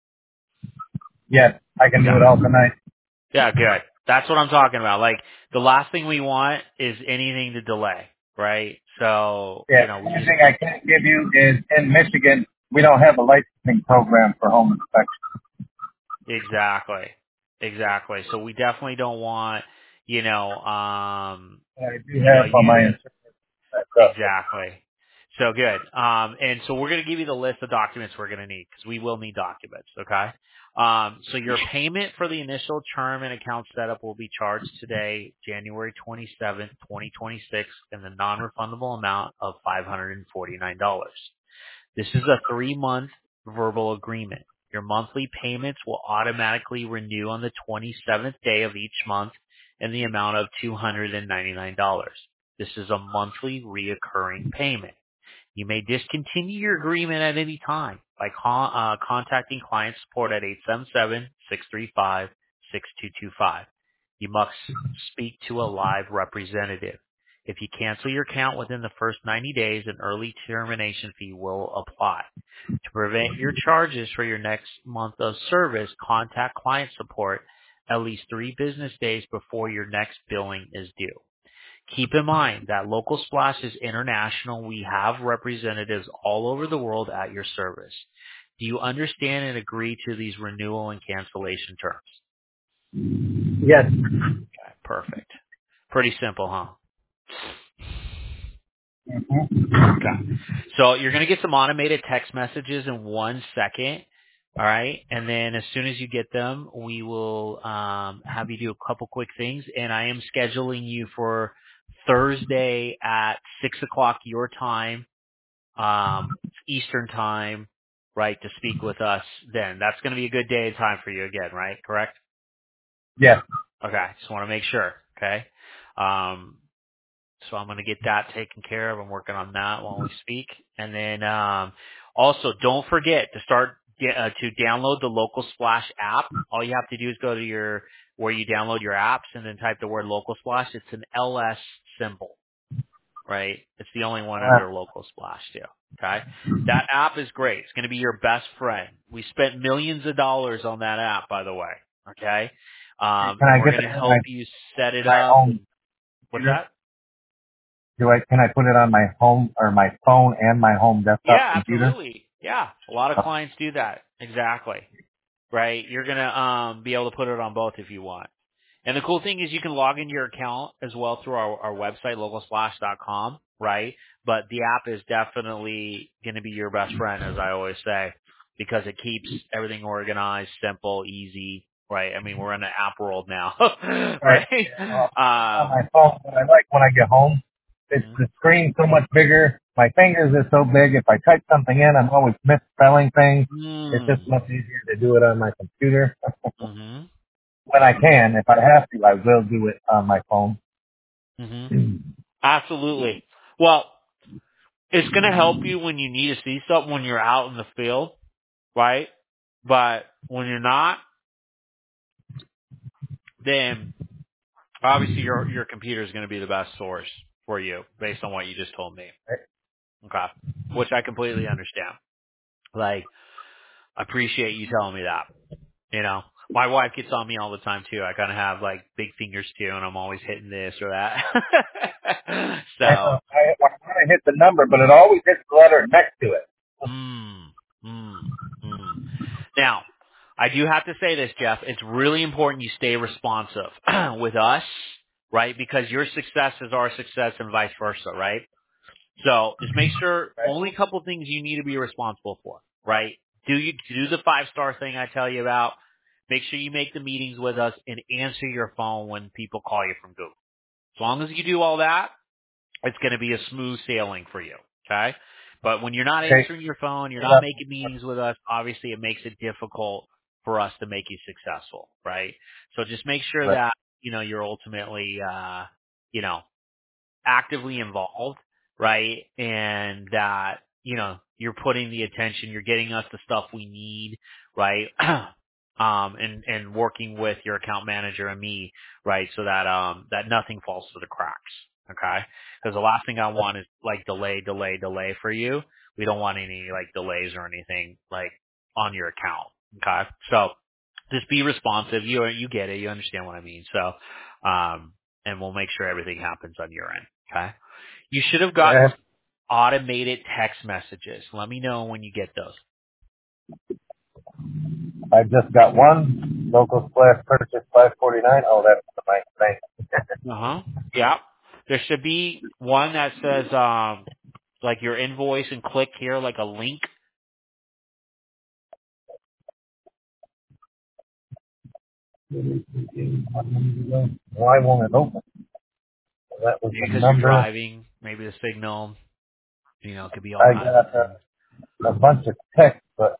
yeah, I can do Yeah. it all tonight. Yeah, good. That's what I'm talking about. Like, the last thing we want is anything to delay, right? So, Yeah, you know, the we only just, thing I can't give you is in Michigan, we don't have a licensing program for home inspection. exactly. Exactly. So we definitely don't want, you know, um, I do you know, have on you my to, insurance stuff. exactly. So good. Um, and so we're going to give you the list of documents we're going to need, because we will need documents. Okay. Um, so your payment for the initial term and account setup will be charged today, January twenty-seventh, twenty twenty-six, in the non-refundable amount of five hundred forty-nine dollars. This is a three-month verbal agreement. Your monthly payments will automatically renew on the twenty-seventh day of each month in the amount of two hundred ninety-nine dollars. This is a monthly reoccurring payment. You may discontinue your agreement at any time by con- uh, contacting client support at eight seven seven, six three five, six two two five. You must speak to a live representative. If you cancel your account within the first ninety days, an early termination fee will apply. To prevent your charges for your next month of service, contact client support at least three business days before your next billing is due. Keep in mind that Local Splash is international. We have representatives all over the world at your service. Do you understand and agree to these renewal and cancellation terms? Yes. Okay, perfect. Pretty simple, huh? Mm-hmm. Okay. So you're going to get some automated text messages in one second. All right. And then as soon as you get them, we will um, have you do a couple quick things. And I am scheduling you for Thursday at six o'clock your time, um, Eastern time, right, to speak with us then. That's going to be a good day and time for you again, right? Correct? Yes. Okay. Just want to make sure. Okay. Um, So I'm going to get that taken care of. I'm working on that while we speak. And then um, also, don't forget to start get, uh, to download the Local Splash app. All you have to do is go to your where you download your apps and then type the word Local Splash. It's an L S symbol, right? It's the only one Uh, under Local Splash too. Okay, that app is great. It's going to be your best friend. We spent millions of dollars on that app, by the way. Okay, um, can and I we're get going to that on my, help you set it my up. home And what's computer? that? Do I, can I put it on my home or my phone and my home desktop Yeah, computer? absolutely. Yeah, a lot of Uh, clients do that. Exactly. Right? You're going to um be able to put it on both if you want. And the cool thing is you can log into your account as well through our, our website, local splash dot com, right? But the app is definitely going to be your best friend, as I always say, because it keeps everything organized, simple, easy, right? I mean, we're in an app world now, right. right? Yeah, well, on Um, my phone, what I like when I get home, it's mhm. the screen so much bigger. My fingers are so big. If I type something in, I'm always misspelling things. It's just Mm. much easier to do it on my computer. Mhm. When I can, if I have to, I will do it on my phone. Mhm. Absolutely. Well, it's going to help you when you need to see something when you're out in the field, right? But when you're not, then obviously your your computer is going to be the best source for you based on what you just told me. Okay. Which I completely understand. Like, I appreciate you telling me that, you know. My wife gets on me all the time too. I kind of have like big fingers too, and I'm always hitting this or that. I, So, uh, I, I want to hit the number, but it always hits the letter next to it. mm, mm, mm. Now, I do have to say this, Jeff. It's really important you stay responsive with us, right? Because your success is our success and vice versa, right? So just make sure Right? only a couple things you need to be responsible for, right? Do you do the five star thing I tell you about? Make sure you make the meetings with us and answer your phone when people call you from Google. As long as you do all that, it's going to be a smooth sailing for you. Okay. But when you're not Okay. answering your phone, you're not Yeah. making meetings with us, obviously it makes it difficult for us to make you successful, right? So just make sure Right. that, you know, you're ultimately, uh, you know, actively involved, right? And that, you know, you're putting the attention, you're getting us the stuff we need, right? um, and, and working with your account manager and me, right? So that, um, that nothing falls through the cracks. Okay. Because the last thing I want is like delay, delay, delay for you. We don't want any like delays or anything like on your account. Okay. So just be responsive. You, you get it. You understand what I mean. So, um, and we'll make sure everything happens on your end. Okay. You should have gotten Yeah. automated text messages. Let me know when you get those. I just got one local slash purchase five forty nine. Oh, that's the nice thing. Uh huh. Yeah. There should be one that says um like your invoice and click here like a link. Why won't it open? That was Maybe the because you're number. driving. Maybe the signal. You know, it could be all I kinds of got things. a, a bunch of texts, but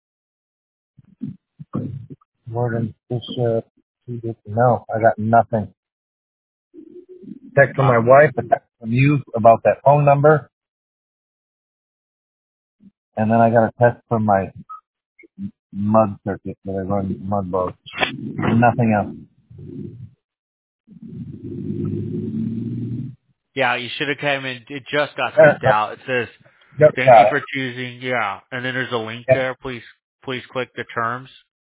Morgan Bishop. No, I got nothing. Text from my Wow. wife, a text from you about that phone number, and then I got a text from my mud circuit that I run mud boats. Nothing else. Yeah, you should have came in. It just got Yeah, sent out. It says, just "Thank you got it. for choosing." Yeah, and then there's a link Yeah. there. Please, please click the terms.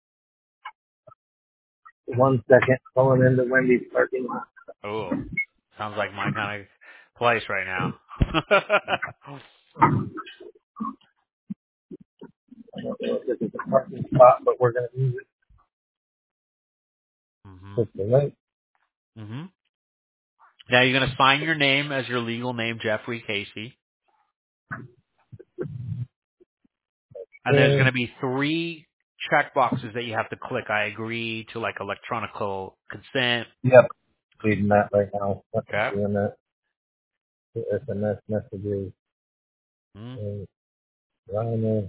One second, pulling into Wendy's parking lot. Oh, sounds like my kind of place right now. I don't know if this is a parking spot, but we're going to use it. mhm. Click the link. Mhm. Now you're going to sign your name as your legal name, Jeffrey Casey, and there's going Okay. to be three check boxes that you have to click. I agree to like electronical consent. Yep. Reading that right now. Okay. Doing that. The S M S messages. Mhm. And Rhino.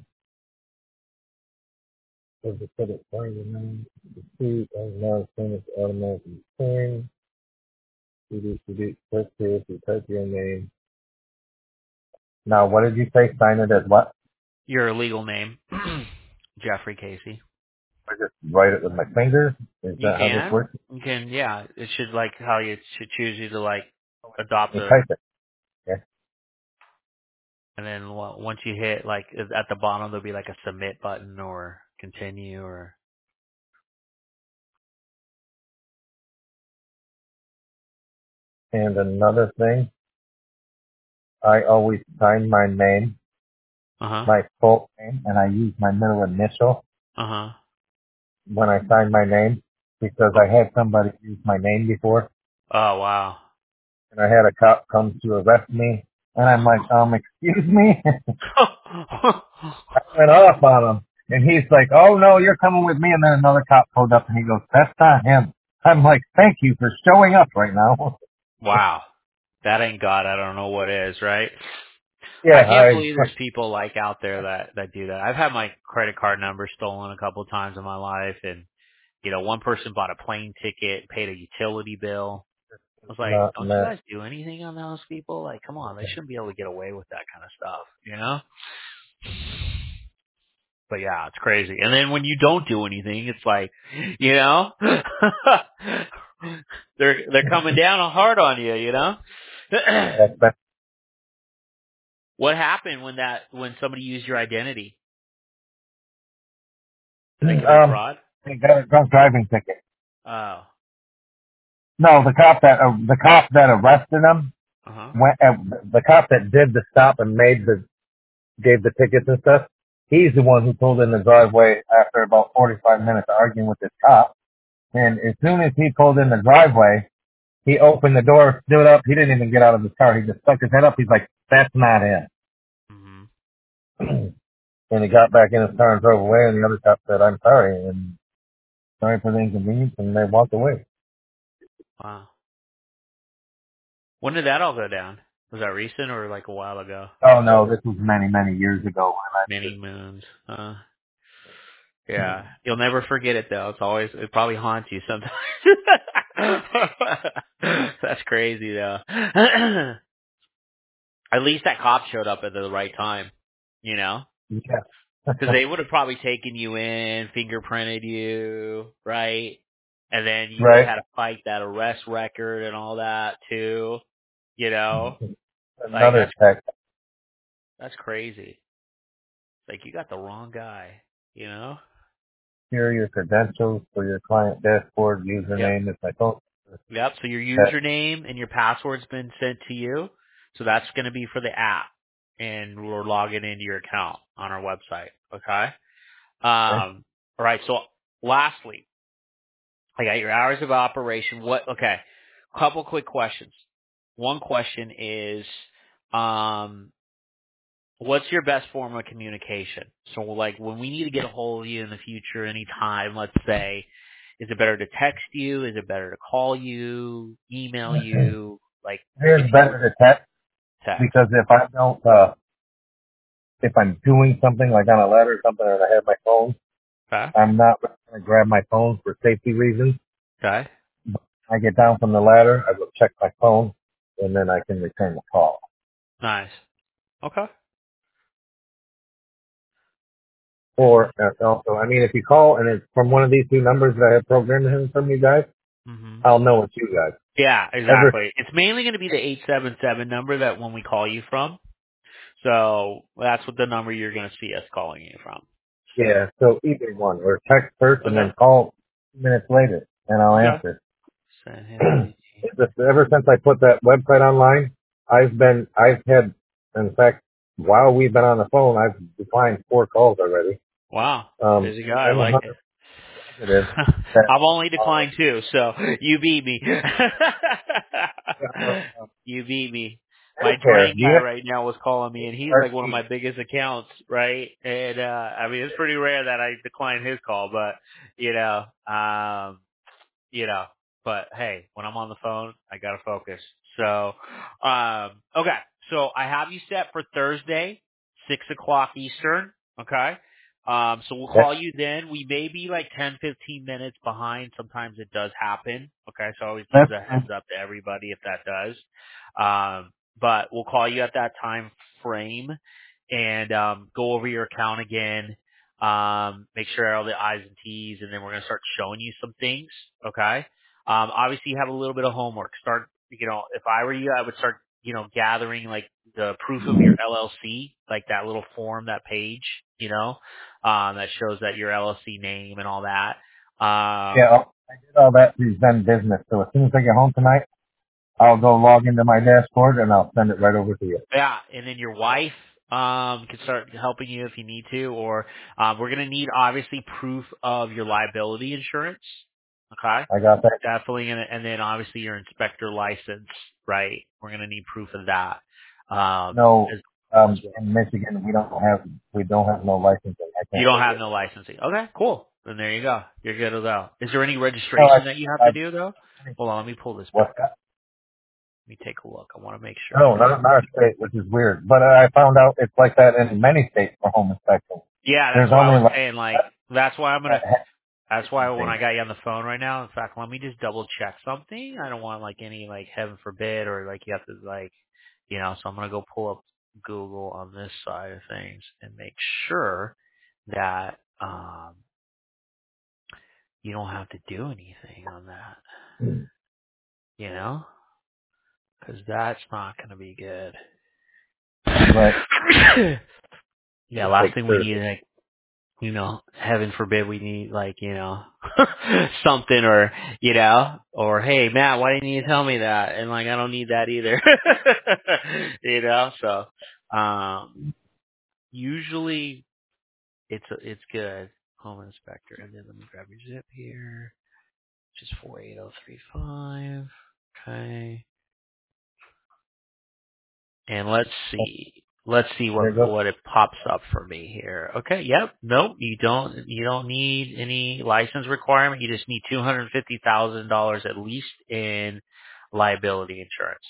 Does the credit card name? The seat. And now it's automatically clearing. C D, C D, click here. You type your name. Now, what did you say? Sign it as what? Your legal name, Jeffrey Casey. I just write it with my finger. Is You that how this can. works? You can. Yeah. It should like how you should choose you to like adopt You a. type it. Yeah. And then wa- once you hit like at the bottom, there'll be like a submit button or continue or. And another thing, I always sign my name, Uh huh. my full name, and I use my middle initial Uh huh. when I sign my name because I had somebody use my name before, Oh wow. and I had a cop come to arrest me, and I'm like, um, excuse me? I went off on him, and he's like, oh no, you're coming with me, and then another cop pulled up, and he goes, that's not him. I'm like, thank you for showing up right now. Wow. That ain't God. I don't know what is, right? Yeah, I can't I, believe there's people like out there that that do that. I've had my credit card number stolen a couple of times in my life, and you know, one person bought a plane ticket, paid a utility bill. I was like, not don't you mess. guys do anything on those people? Like, come on, they shouldn't be able to get away with that kind of stuff, you know? But yeah, it's crazy. And then when you don't do anything, it's like, you know, they're they're coming down hard on you, you know. What happened when that when somebody used your identity? Did they commit Um, fraud? He got a drunk driving ticket. Oh. No, the cop that uh, the cop that arrested him Uh-huh. went. Uh, the cop that did the stop and made the gave the tickets and stuff. He's the one who pulled in the driveway after about forty-five minutes arguing with this cop. And as soon as he pulled in the driveway, he opened the door, stood up. He didn't even get out of his car. He just stuck his head up. He's like, "That's not him." Mhm. And he got back in his car and drove away. And the other cop said, "I'm sorry," and sorry for the inconvenience, and they walked away. Wow. When did that all go down? Was that recent or like a while ago? Oh no, this was many, many years ago. Many moons. Uh, yeah. You'll never forget it though. It's always, it probably haunts you sometimes. That's crazy though. At least that cop showed up at the right time, you know? Yeah. Because they would have probably taken you in, fingerprinted you, right? And then you would have Right. had to fight that arrest record and all that too, you know? Like, Another that's, text. that's crazy. Like, you got the wrong guy, you know? Here are your credentials for your client dashboard. Yep. Username is my phone. Yep. So your That, username and your password's been sent to you. So that's going to be for the app. And we're logging into your account on our website. Okay. okay. Um, all right. So lastly, I got your hours of operation. What? Okay. Couple quick questions. One question is, um, what's your best form of communication? So like when we need to get a hold of you in the future, anytime, let's say, is it better to text you? Is it better to call you, email you? Like if It's you were better to text text. because if I don't, uh, if I'm doing something like on a letter or something and I have my phone, Okay. I'm not going to grab my phone for safety reasons. Okay. I get down from the ladder, I go check my phone, and then I can return the call. Nice. Okay. Or uh, also, I mean, if you call and it's from one of these two numbers that I have programmed in from you guys, Mhm. I'll know it's you guys. Yeah, Ever, exactly. It's mainly going to be the eight seven seven number that when we call you from. So that's what the number you're going to see us calling you from. yeah, so either one, or text first and Okay. then call minutes later, and I'll Okay. answer. Send him the. It's just, ever since I put that website online, I've been, I've had, in fact, while we've been on the phone, I've declined four calls already. Wow, Um, busy guy. I I'm a like it. hundred positive that, I've only uh, declined two, so you beat me. uh, You beat me. My Medicare, drain do you guy have right now was calling me, and he's Part like one of D? my biggest accounts, right? And uh I mean, it's pretty rare that I decline his call, but you know, um, you know, but hey, when I'm on the phone, I gotta focus. So, um, okay, so I have you set for Thursday, six o'clock Eastern. Okay. Um, so we'll Okay. call you then. We may be like ten, fifteen minutes behind. Sometimes it does happen. Okay. So I always give That's the fine. heads up to everybody if that does. Um, but we'll call you at that time frame and, um, go over your account again. Um, make sure all the I's and T's, and then we're going to start showing you some things. Okay. Um, obviously you have a little bit of homework. Start, you know, if I were you, I would start, you know, gathering like the proof of your L L C, like that little form, that page, you know, um, that shows that your L L C name and all that. Yeah, Um, I'll- I did all that through Zen Business. So as soon as I get home tonight, I'll go log into my dashboard and I'll send it right over to you. yeah. And then your wife, um, can start helping you if you need to, or, um, we're going to need obviously proof of your liability insurance. Okay. I got that. Definitely, gonna, and then obviously your inspector license, right? We're gonna need proof of that um, No, as, as um, well. in Michigan, we don't have, we don't have no licensing. I You can't don't take have it. no licensing. Okay, cool. Then there you go. You're good to go. Is there any No, registration that you have I, to I, do though? Hold on, let me pull this what's back up. that? Let me take a look. I want to make sure. No, not in our state, which is weird. But uh, I found out it's like that in many states for home inspection. Yeah, There's that's why I only was like saying like that, that's why I'm gonna. that has That's why when I licensing. got you on the phone right now, in fact, let me just double check something. I don't want like any like heaven forbid or like you have to like, you know. So I'm gonna go pull up Google on this side of things and make sure that um you don't have to do anything on that, you know, because that's not gonna be good. Right. Yeah, Just last take thing we sure. need is like you know, heaven forbid we need like, you know, something or, you know, or hey, Matt, why didn't you tell me that? And like, I don't need that either. you know, so, um, usually it's, it's good. Home inspector. And then let me grab your zip here, which is four eight zero three five. Okay. And let's see. Let's see There you what go. what it pops up for me here. Okay, yep. Nope, you don't you don't need any license requirement. You just need two hundred fifty thousand dollars at least in liability insurance.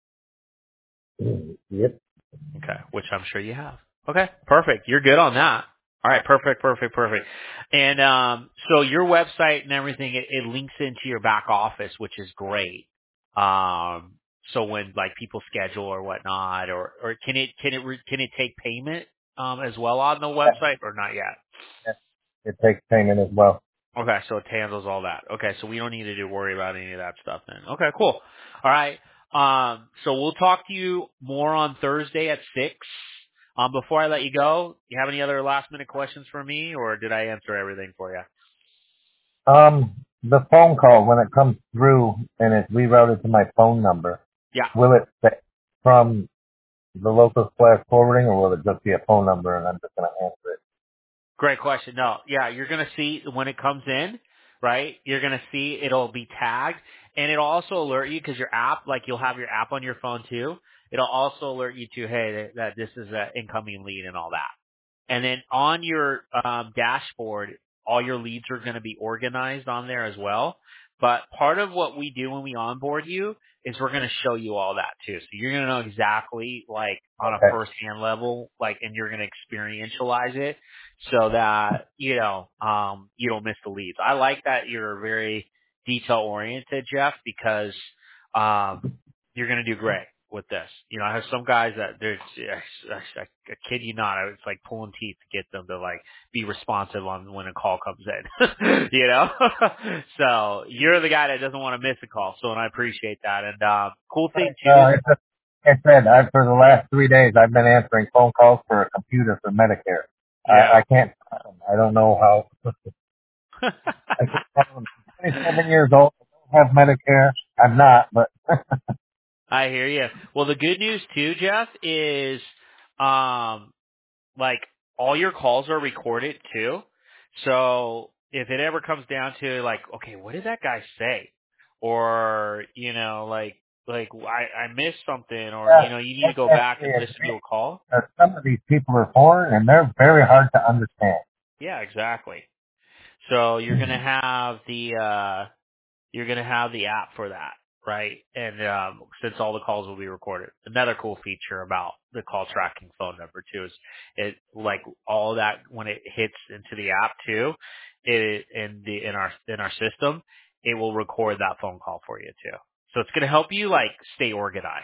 Yep. Okay, which I'm sure you have. Okay, perfect. You're good on that. All right, perfect, perfect, perfect. And um, so your website and everything, it, it links into your back office, which is great. Um, so when like people schedule or whatnot, or or can it can it re- can it take payment um, as well on the website or not yet? It takes payment as well. Okay, so it handles all that. Okay, so we don't need to do worry about any of that stuff then. Okay, cool. All right. Um, so we'll talk to you more on Thursday at six. Um, before I let you go, you have any other last minute questions for me, or did I answer everything for you? Um, the phone call, when it comes through and it's rerouted to my phone number, Yeah. will it say from the local slash forwarding, or will it just be a phone number and I'm just going to answer it? Great question. No, yeah, you're going to see when it comes in, right? You're going to see it'll be tagged, and it'll also alert you because your app, like you'll have your app on your phone too. It'll also alert you to, hey, that, that this is an incoming lead and all that. And then on your um, dashboard, all your leads are going to be organized on there as well. But part of what we do when we onboard you is we're going to show you all that too. So you're going to know exactly, like on a Okay. first-hand level, like, and you're going to experientialize it so that, you know, um, you don't miss the leads. I like that you're very detail-oriented, Jeff, because um, you're going to do great with this. You know, I have some guys that there's, I, I, I kid you not, it's like pulling teeth to get them to like be responsive on when a call comes in, you know? So you're the guy that doesn't want to miss a call. So, and I appreciate that. And, um, cool thing too is, Uh, it's just, like I said, I, for the last three days, I've been answering phone calls for a computer for Medicare. I, yeah. I can't, I don't know how, I can tell them I'm twenty-seven years old, I don't have Medicare. I'm not, but I hear you. Well, the good news too, Jeff, is, um, like all your calls are recorded too. So if it ever comes down to like, okay, what did that guy say? Or, you know, like, like I, I missed something or, yeah, you know, you need to that's go back actually and a listen to great, a call. uh, some of these people are foreign and they're very hard to understand. Yeah, exactly. So you're going to have the, uh, you're going to have the app for that, right? And um, since all the calls will be recorded, another cool feature about the call tracking phone number too is it like all that when it hits into the app too, it in the in our in our system, it will record that phone call for you too. So it's going to help you like stay organized.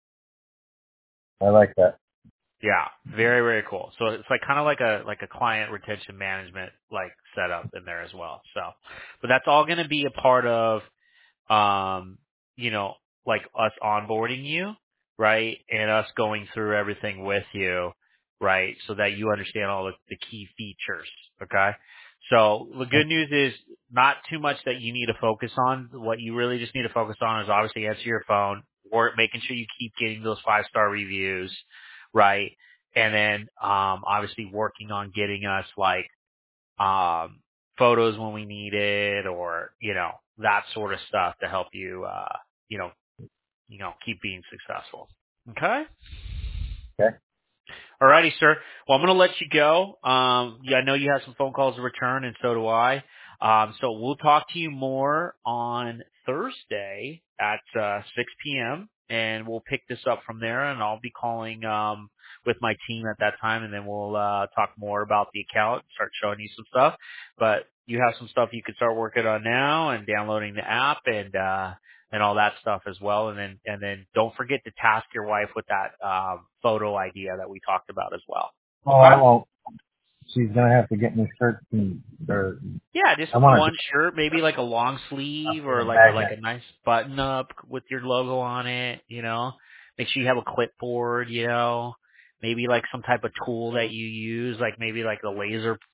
I like that. Yeah, very very cool. So it's like kind of like a like a client retention management like setup in there as well. So, but that's all going to be a part of um, you know, like us onboarding you, right? And us going through everything with you, right? So that you understand all the, the key features, okay? So the good news is not too much that you need to focus on. What you really just need to focus on is obviously answer your phone, or making sure you keep getting those five star reviews, right? And then, um, obviously working on getting us like um, photos when we need it, or you know that sort of stuff to help you, uh, you know, you know, keep being successful. Okay. Okay. Alrighty, sir. Well, I'm going to let you go. Um, yeah, I know you have some phone calls to return, and so do I. Um, so we'll talk to you more on Thursday at uh, six p.m. and we'll pick this up from there. And I'll be calling um, with my team at that time, and then we'll uh, talk more about the account, start showing you some stuff. But you have some stuff you can start working on now, and downloading the app, and uh, and all that stuff as well. And then, and then don't forget to task your wife with that, um, photo idea that we talked about as well. Oh, I Okay? won't. She's going to have to get me shirts and, or Yeah, just I want to one shirt, maybe like a long sleeve do or a like a, like magnet. a nice button up with your logo on it, you know? Make sure you have a clipboard, you know? Maybe like some type of tool that you use, like maybe like a laser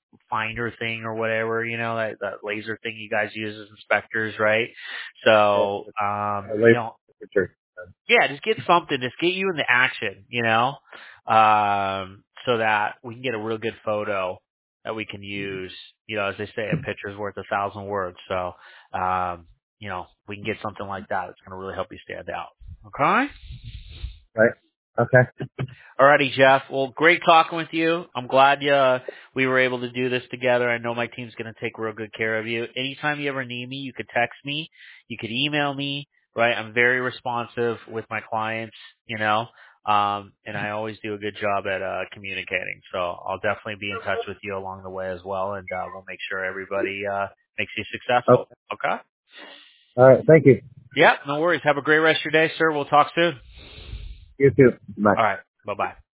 finder thing or whatever, you know, that, that laser thing you guys use as inspectors, right? So, um, you know, yeah, just get something, just get you in the action, you know, um, so that we can get a real good photo that we can use, you know, as they say, a picture's worth a thousand words. So, um, you know, we can get something like that. It's going to really help you stand out. Okay? Right. Okay. Alrighty, Jeff. Well, great talking with you. I'm glad uh, we were able to do this together. I know my team's going to take real good care of you. Anytime you ever need me, you could text me. You could email me, right? I'm very responsive with my clients, you know, um, and I always do a good job at uh, communicating. So I'll definitely be in touch with you along the way as well, and uh, we'll make sure everybody uh, makes you Oh, successful. Okay? all right. Thank you. Yeah, no worries. Have a great rest of your day, sir. We'll talk soon. You too. Bye. All right. Bye-bye.